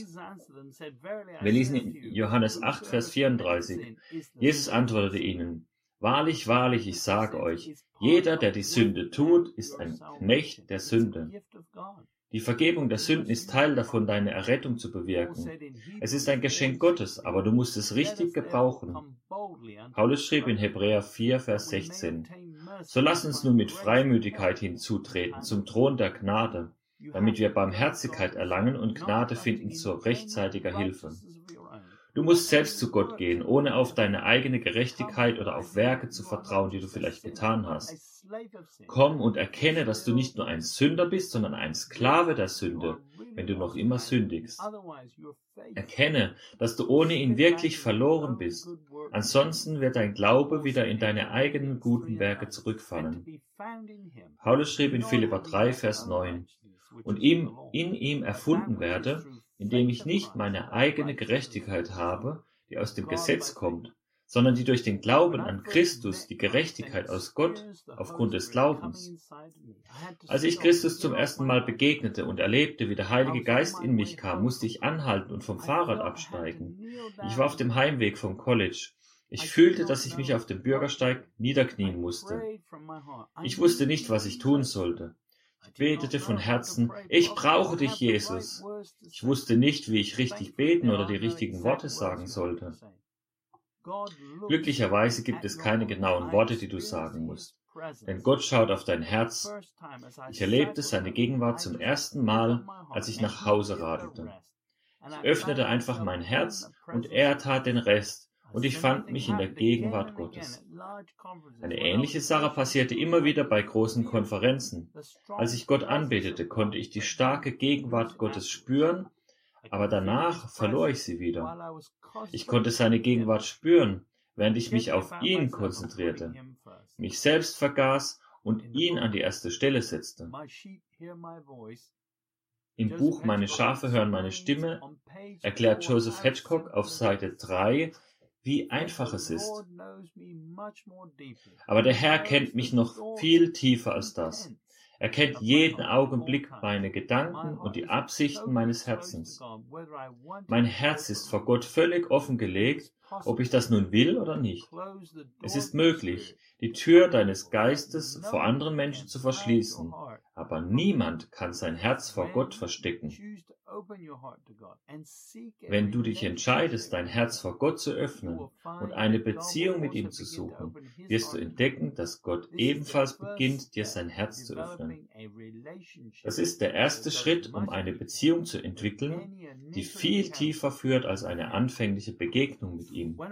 Wir lesen in Johannes 8, Vers 34. Jesus antwortete ihnen, Wahrlich, wahrlich, ich sage euch, jeder, der die Sünde tut, ist ein Knecht der Sünde. Die Vergebung der Sünden ist Teil davon, deine Errettung zu bewirken. Es ist ein Geschenk Gottes, aber du musst es richtig gebrauchen. Paulus schrieb in Hebräer 4, Vers 16, So lass uns nun mit Freimütigkeit hinzutreten zum Thron der Gnade, damit wir Barmherzigkeit erlangen und Gnade finden zur rechtzeitiger Hilfe. Du musst selbst zu Gott gehen, ohne auf deine eigene Gerechtigkeit oder auf Werke zu vertrauen, die du vielleicht getan hast. Komm und erkenne, dass du nicht nur ein Sünder bist, sondern ein Sklave der Sünde, wenn du noch immer sündigst. Erkenne, dass du ohne ihn wirklich verloren bist. Ansonsten wird dein Glaube wieder in deine eigenen guten Werke zurückfallen. Paulus schrieb in Philipper 3, Vers 9, Und in ihm erfunden werde, indem ich nicht meine eigene Gerechtigkeit habe, die aus dem Gesetz kommt, sondern die durch den Glauben an Christus, die Gerechtigkeit aus Gott, aufgrund des Glaubens. Als ich Christus zum ersten Mal begegnete und erlebte, wie der Heilige Geist in mich kam, musste ich anhalten und vom Fahrrad absteigen. Ich war auf dem Heimweg vom College. Ich fühlte, dass ich mich auf dem Bürgersteig niederknien musste. Ich wusste nicht, was ich tun sollte. Ich betete von Herzen, ich brauche dich, Jesus. Ich wusste nicht, wie ich richtig beten oder die richtigen Worte sagen sollte. Glücklicherweise gibt es keine genauen Worte, die du sagen musst. Denn Gott schaut auf dein Herz. Ich erlebte seine Gegenwart zum ersten Mal, als ich nach Hause radelte. Ich öffnete einfach mein Herz und er tat den Rest. Und ich fand mich in der Gegenwart Gottes. Eine ähnliche Sache passierte immer wieder bei großen Konferenzen. Als ich Gott anbetete, konnte ich die starke Gegenwart Gottes spüren, aber danach verlor ich sie wieder. Ich konnte seine Gegenwart spüren, während ich mich auf ihn konzentrierte, mich selbst vergaß und ihn an die erste Stelle setzte. Im Buch Meine Schafe hören meine Stimme erklärt Joseph Hedgecock auf Seite 3, wie einfach es ist. Aber der Herr kennt mich noch viel tiefer als das. Er kennt jeden Augenblick meine Gedanken und die Absichten meines Herzens. Mein Herz ist vor Gott völlig offengelegt, ob ich das nun will oder nicht. Es ist möglich, die Tür deines Geistes vor anderen Menschen zu verschließen, aber niemand kann sein Herz vor Gott verstecken. Wenn du dich entscheidest, dein Herz vor Gott zu öffnen und eine Beziehung mit ihm zu suchen, wirst du entdecken, dass Gott ebenfalls beginnt, dir sein Herz zu öffnen. Das ist der erste Schritt, um eine Beziehung zu entwickeln, die viel tiefer führt als eine anfängliche Begegnung mit ihm.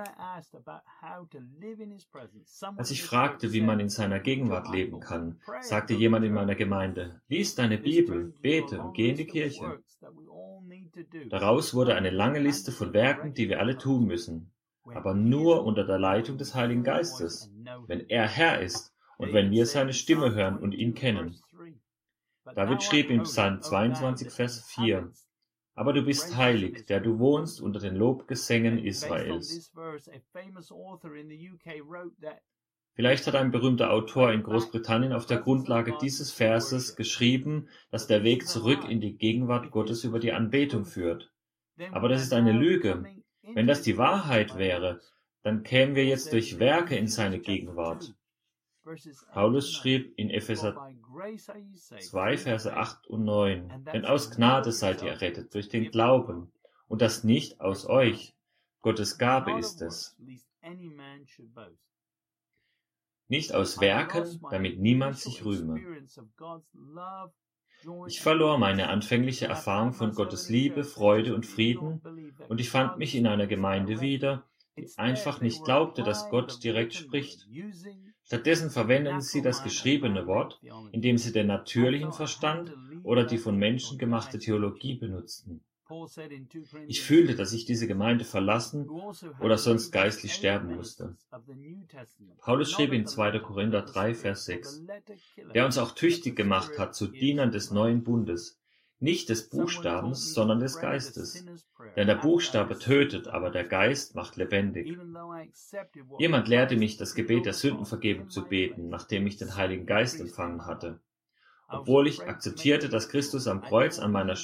Als ich fragte, wie man in seiner Gegenwart leben kann, sagte jemand in meiner Gemeinde: Lies deine Bibel, bete und geh in die Kirche. Daraus wurde eine lange Liste von Werken, die wir alle tun müssen, aber nur unter der Leitung des Heiligen Geistes, wenn er Herr ist und wenn wir seine Stimme hören und ihn kennen. David schrieb in Psalm 22, Vers 4: Aber du bist heilig, der du wohnst unter den Lobgesängen Israels. Vielleicht hat ein berühmter Autor in Großbritannien auf der Grundlage dieses Verses geschrieben, dass der Weg zurück in die Gegenwart Gottes über die Anbetung führt. Aber das ist eine Lüge. Wenn das die Wahrheit wäre, dann kämen wir jetzt durch Werke in seine Gegenwart. Paulus schrieb in Epheser 2, Verse 8 und 9, denn aus Gnade seid ihr errettet durch den Glauben, und das nicht aus euch. Gottes Gabe ist es. Nicht aus Werken, damit niemand sich rühme. Ich verlor meine anfängliche Erfahrung von Gottes Liebe, Freude und Frieden, und ich fand mich in einer Gemeinde wieder, die einfach nicht glaubte, dass Gott direkt spricht. Stattdessen verwendeten sie das geschriebene Wort, indem sie den natürlichen Verstand oder die von Menschen gemachte Theologie benutzten. Ich fühlte, dass ich diese Gemeinde verlassen oder sonst geistlich sterben musste. Paulus schrieb in 2. Korinther 3, Vers 6, der uns auch tüchtig gemacht hat zu Dienern des neuen Bundes, nicht des Buchstabens, sondern des Geistes. Denn der Buchstabe tötet, aber der Geist macht lebendig. Jemand lehrte mich, das Gebet der Sündenvergebung zu beten, nachdem ich den Heiligen Geist empfangen hatte. Obwohl ich akzeptierte, dass Christus am Kreuz an meiner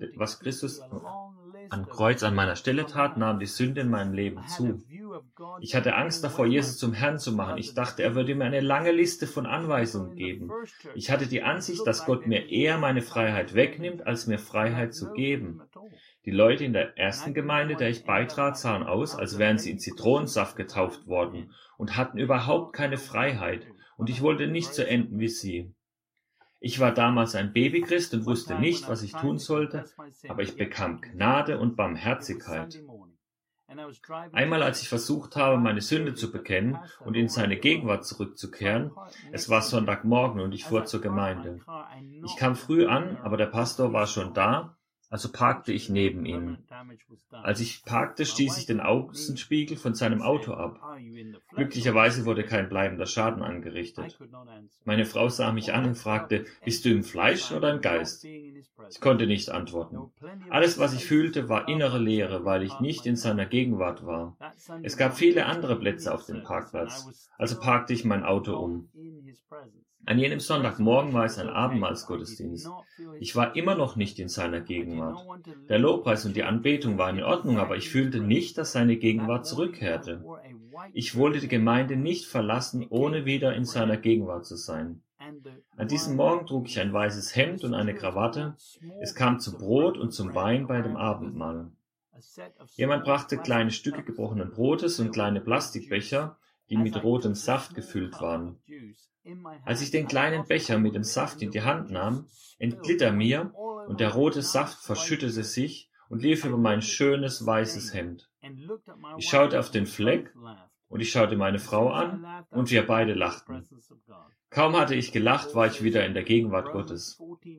Stelle tat, nahm die Sünde in meinem Leben zu. Ich hatte Angst davor, Jesus zum Herrn zu machen. Ich dachte, er würde mir eine lange Liste von Anweisungen geben. Ich hatte die Ansicht, dass Gott mir eher meine Freiheit wegnimmt, als mir Freiheit zu geben. Die Leute in der ersten Gemeinde, der ich beitrat, sahen aus, als wären sie in Zitronensaft getauft worden und hatten überhaupt keine Freiheit, und ich wollte nicht so enden wie sie. Ich war damals ein Babychrist und wusste nicht, was ich tun sollte, aber ich bekam Gnade und Barmherzigkeit. Einmal, als ich versucht habe, meine Sünde zu bekennen und in seine Gegenwart zurückzukehren, es war Sonntagmorgen und ich fuhr zur Gemeinde. Ich kam früh an, aber der Pastor war schon da, also parkte ich neben ihm. Als ich parkte, stieß ich den Außenspiegel von seinem Auto ab. Glücklicherweise wurde kein bleibender Schaden angerichtet. Meine Frau sah mich an und fragte, bist du im Fleisch oder im Geist? Ich konnte nicht antworten. Alles, was ich fühlte, war innere Leere, weil ich nicht in seiner Gegenwart war. Es gab viele andere Plätze auf dem Parkplatz, also parkte ich mein Auto um. An jenem Sonntagmorgen war es ein Abendmahlsgottesdienst. Ich war immer noch nicht in seiner Gegenwart. Der Lobpreis und die Anbetung waren in Ordnung, aber ich fühlte nicht, dass seine Gegenwart zurückkehrte. Ich wollte die Gemeinde nicht verlassen, ohne wieder in seiner Gegenwart zu sein. An diesem Morgen trug ich ein weißes Hemd und eine Krawatte. Es kam zu Brot und zum Wein bei dem Abendmahl. Jemand brachte kleine Stücke gebrochenen Brotes und kleine Plastikbecher, die mit rotem Saft gefüllt waren. Als ich den kleinen Becher mit dem Saft in die Hand nahm, entglitt er mir und der rote Saft verschüttete sich und lief über mein schönes weißes Hemd. Ich schaute auf den Fleck und ich schaute meine Frau an und wir beide lachten. Kaum hatte ich gelacht, war ich wieder in der Gegenwart Gottes.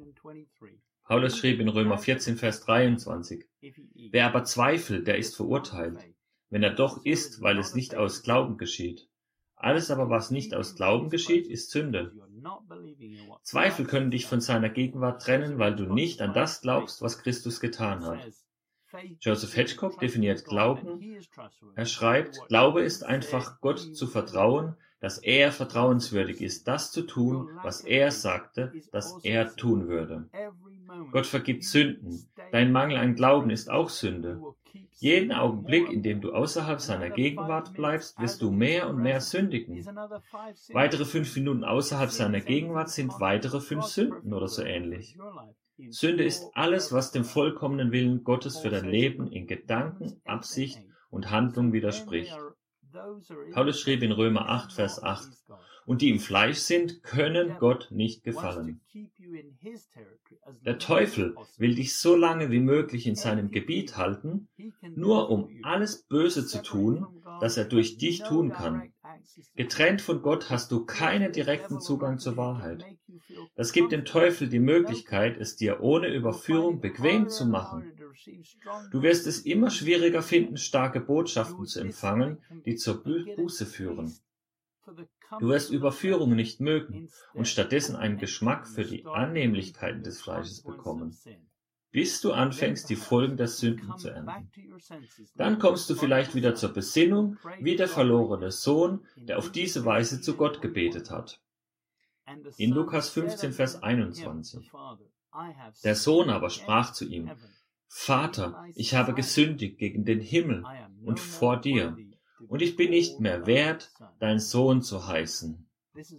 Paulus schrieb in Römer 14, Vers 23, wer aber zweifelt, der ist verurteilt, wenn er doch ist, weil es nicht aus Glauben geschieht. Alles aber, was nicht aus Glauben geschieht, ist Sünde. Zweifel können dich von seiner Gegenwart trennen, weil du nicht an das glaubst, was Christus getan hat. Joseph Hedgecock definiert Glauben. Er schreibt, Glaube ist einfach Gott zu vertrauen, dass er vertrauenswürdig ist, das zu tun, was er sagte, dass er tun würde. Gott vergibt Sünden. Dein Mangel an Glauben ist auch Sünde. Jeden Augenblick, in dem du außerhalb seiner Gegenwart bleibst, wirst du mehr und mehr sündigen. Weitere 5 Minuten außerhalb seiner Gegenwart sind weitere 5 Sünden oder so ähnlich. Sünde ist alles, was dem vollkommenen Willen Gottes für dein Leben in Gedanken, Absicht und Handlung widerspricht. Paulus schrieb in Römer 8, Vers 8, und die im Fleisch sind, können Gott nicht gefallen. Der Teufel will dich so lange wie möglich in seinem Gebiet halten, nur um alles Böse zu tun, das er durch dich tun kann. Getrennt von Gott hast du keinen direkten Zugang zur Wahrheit. Das gibt dem Teufel die Möglichkeit, es dir ohne Überführung bequem zu machen. Du wirst es immer schwieriger finden, starke Botschaften zu empfangen, die zur Buße führen. Du wirst Überführung nicht mögen und stattdessen einen Geschmack für die Annehmlichkeiten des Fleisches bekommen, bis du anfängst, die Folgen der Sünden zu ernten. Dann kommst du vielleicht wieder zur Besinnung, wie der verlorene Sohn, der auf diese Weise zu Gott gebetet hat. In Lukas 15, Vers 21. Der Sohn aber sprach zu ihm, Vater, ich habe gesündigt gegen den Himmel und vor dir, und ich bin nicht mehr wert, dein Sohn zu heißen.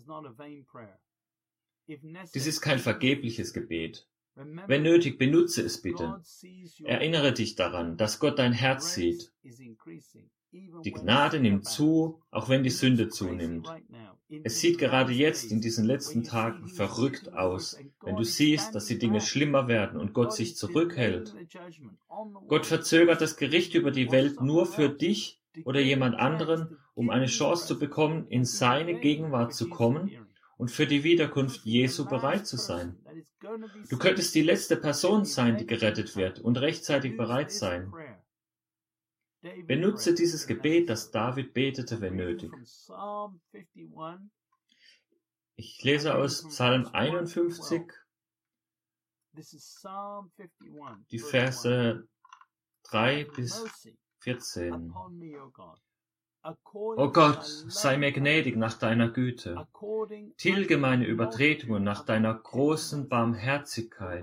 Dies ist kein vergebliches Gebet. Wenn nötig, benutze es bitte. Erinnere dich daran, dass Gott dein Herz sieht. Die Gnade nimmt zu, auch wenn die Sünde zunimmt. Es sieht gerade jetzt in diesen letzten Tagen verrückt aus, wenn du siehst, dass die Dinge schlimmer werden und Gott sich zurückhält. Gott verzögert das Gericht über die Welt nur für dich oder jemand anderen, um eine Chance zu bekommen, in seine Gegenwart zu kommen und für die Wiederkunft Jesu bereit zu sein. Du könntest die letzte Person sein, die gerettet wird und rechtzeitig bereit sein. Benutze dieses Gebet, das David betete, wenn nötig. Ich lese aus Psalm 51, die Verse 3 bis 14. O Gott, sei mir gnädig nach deiner Güte. Tilge meine Übertretungen nach deiner großen Barmherzigkeit.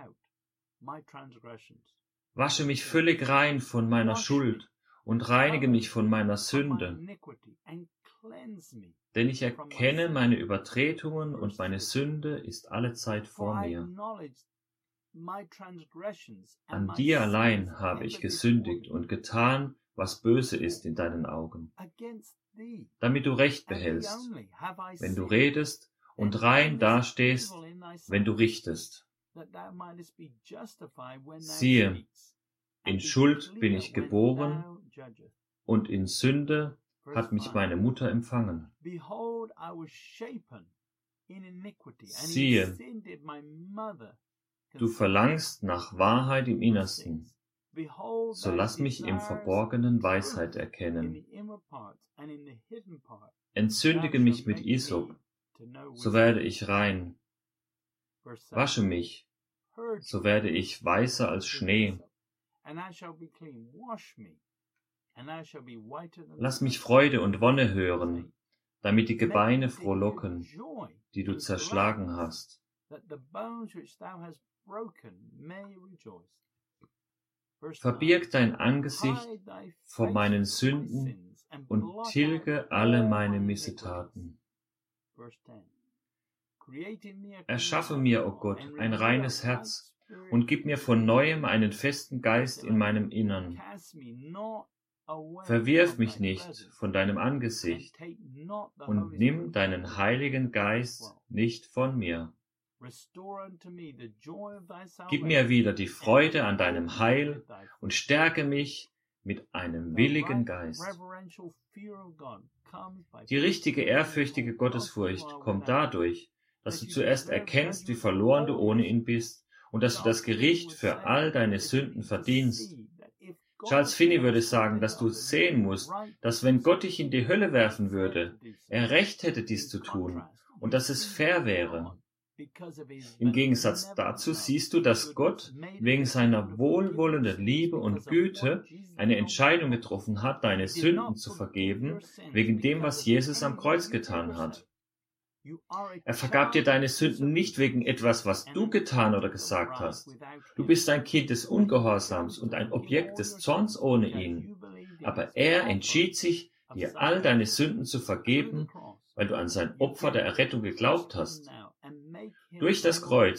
Wasche mich völlig rein von meiner Schuld und reinige mich von meiner Sünde. Denn ich erkenne meine Übertretungen und meine Sünde ist allezeit vor mir. An dir allein habe ich gesündigt und getan, was böse ist in deinen Augen, damit du Recht behältst, wenn du redest und rein dastehst, wenn du richtest. Siehe, in Schuld bin ich geboren und in Sünde hat mich meine Mutter empfangen. Siehe, du verlangst nach Wahrheit im Innersten. So lass mich im Verborgenen Weisheit erkennen. Entzündige mich mit Isop, so werde ich rein. Wasche mich, so werde ich weißer als Schnee. Lass mich Freude und Wonne hören, damit die Gebeine frohlocken, die du zerschlagen hast. Verbirg dein Angesicht vor meinen Sünden und tilge alle meine Missetaten. Erschaffe mir, o Gott, ein reines Herz und gib mir von neuem einen festen Geist in meinem Innern. Verwirf mich nicht von deinem Angesicht und nimm deinen Heiligen Geist nicht von mir. Gib mir wieder die Freude an deinem Heil und stärke mich mit einem willigen Geist. Die richtige, ehrfürchtige Gottesfurcht kommt dadurch, dass du zuerst erkennst, wie verloren du ohne ihn bist und dass du das Gericht für all deine Sünden verdienst. Charles Finney würde sagen, dass du sehen musst, dass wenn Gott dich in die Hölle werfen würde, er Recht hätte, dies zu tun und dass es fair wäre. Im Gegensatz dazu siehst du, dass Gott wegen seiner wohlwollenden Liebe und Güte eine Entscheidung getroffen hat, deine Sünden zu vergeben, wegen dem, was Jesus am Kreuz getan hat. Er vergab dir deine Sünden nicht wegen etwas, was du getan oder gesagt hast. Du bist ein Kind des Ungehorsams und ein Objekt des Zorns ohne ihn. Aber er entschied sich, dir all deine Sünden zu vergeben, weil du an sein Opfer der Errettung geglaubt hast. Durch das Kreuz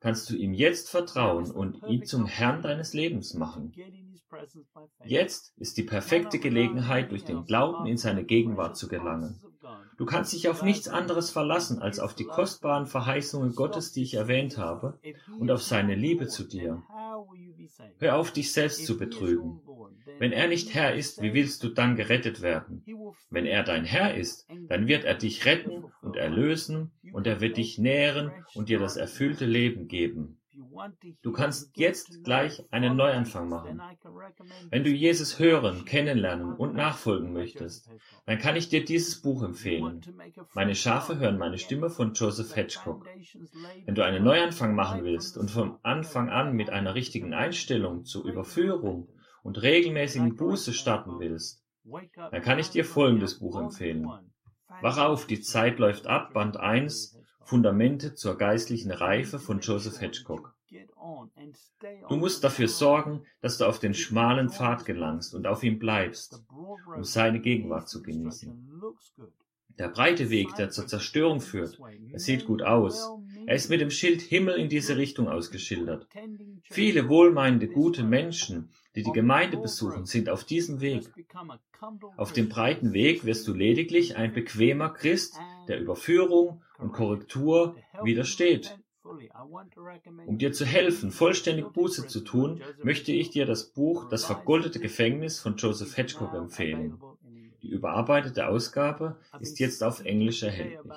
kannst du ihm jetzt vertrauen und ihn zum Herrn deines Lebens machen. Jetzt ist die perfekte Gelegenheit, durch den Glauben in seine Gegenwart zu gelangen. Du kannst dich auf nichts anderes verlassen als auf die kostbaren Verheißungen Gottes, die ich erwähnt habe, und auf seine Liebe zu dir. Hör auf, dich selbst zu betrügen. Wenn er nicht Herr ist, wie willst du dann gerettet werden? Wenn er dein Herr ist, dann wird er dich retten und erlösen und er wird dich nähren und dir das erfüllte Leben geben. Du kannst jetzt gleich einen Neuanfang machen. Wenn du Jesus hören, kennenlernen und nachfolgen möchtest, dann kann ich dir dieses Buch empfehlen. Meine Schafe hören meine Stimme von Joseph Hedgecock. Wenn du einen Neuanfang machen willst und vom Anfang an mit einer richtigen Einstellung zur Überführung und regelmäßigen Buße starten willst, dann kann ich dir folgendes Buch empfehlen. Wach auf, die Zeit läuft ab, Band 1, Fundamente zur geistlichen Reife von Joseph Hedgecock. Du musst dafür sorgen, dass du auf den schmalen Pfad gelangst und auf ihm bleibst, um seine Gegenwart zu genießen. Der breite Weg, der zur Zerstörung führt, er sieht gut aus. Er ist mit dem Schild Himmel in diese Richtung ausgeschildert. Viele wohlmeinende, gute Menschen, die die Gemeinde besuchen, sind auf diesem Weg. Auf dem breiten Weg wirst du lediglich ein bequemer Christ, der Überführung und Korrektur widersteht. Um dir zu helfen, vollständig Buße zu tun, möchte ich dir das Buch Das vergoldete Gefängnis von Joseph Hedgecock empfehlen. Die überarbeitete Ausgabe ist jetzt auf Englisch erhältlich.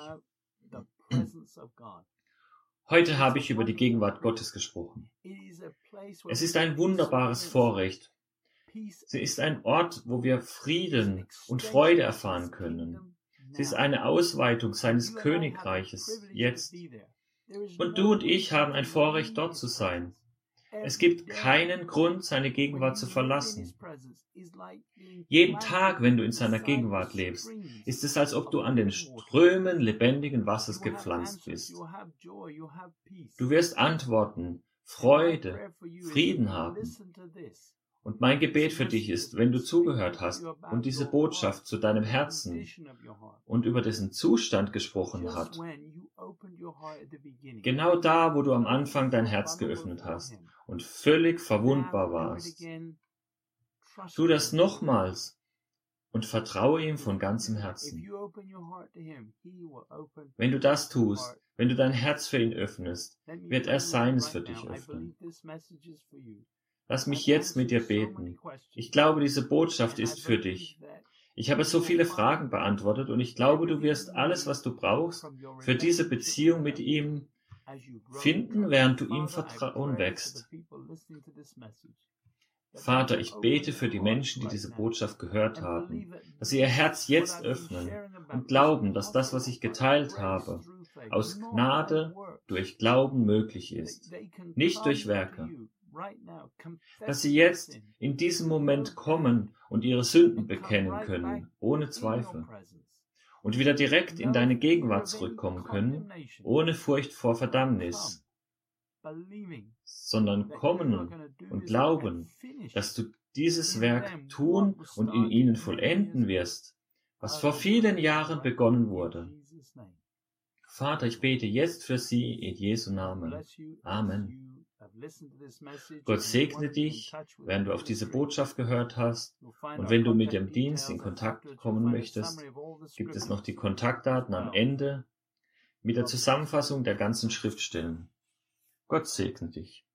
Heute habe ich über die Gegenwart Gottes gesprochen. Es ist ein wunderbares Vorrecht. Sie ist ein Ort, wo wir Frieden und Freude erfahren können. Sie ist eine Ausweitung seines Königreiches jetzt. Und du und ich haben ein Vorrecht, dort zu sein. Es gibt keinen Grund, seine Gegenwart zu verlassen. Jeden Tag, wenn du in seiner Gegenwart lebst, ist es, als ob du an den Strömen lebendigen Wassers gepflanzt bist. Du wirst Antworten, Freude, Frieden haben. Und mein Gebet für dich ist, wenn du zugehört hast und diese Botschaft zu deinem Herzen und über dessen Zustand gesprochen hat, genau da, wo du am Anfang dein Herz geöffnet hast und völlig verwundbar warst, tu das nochmals und vertraue ihm von ganzem Herzen. Wenn du das tust, wenn du dein Herz für ihn öffnest, wird er seines für dich öffnen. Lass mich jetzt mit dir beten. Ich glaube, diese Botschaft ist für dich. Ich habe so viele Fragen beantwortet und ich glaube, du wirst alles, was du brauchst, für diese Beziehung mit ihm finden, während du ihm Vertrauen wächst. Vater, ich bete für die Menschen, die diese Botschaft gehört haben, dass sie ihr Herz jetzt öffnen und glauben, dass das, was ich geteilt habe, aus Gnade durch Glauben möglich ist, nicht durch Werke. Dass sie jetzt in diesem Moment kommen und ihre Sünden bekennen können, ohne Zweifel. Und wieder direkt in deine Gegenwart zurückkommen können, ohne Furcht vor Verdammnis, sondern kommen und glauben, dass du dieses Werk tun und in ihnen vollenden wirst, was vor vielen Jahren begonnen wurde. Vater, ich bete jetzt für sie in Jesu Namen. Amen. Gott segne dich, während du auf diese Botschaft gehört hast. Und wenn du mit dem Dienst in Kontakt kommen möchtest, gibt es noch die Kontaktdaten am Ende mit der Zusammenfassung der ganzen Schriftstellen. Gott segne dich.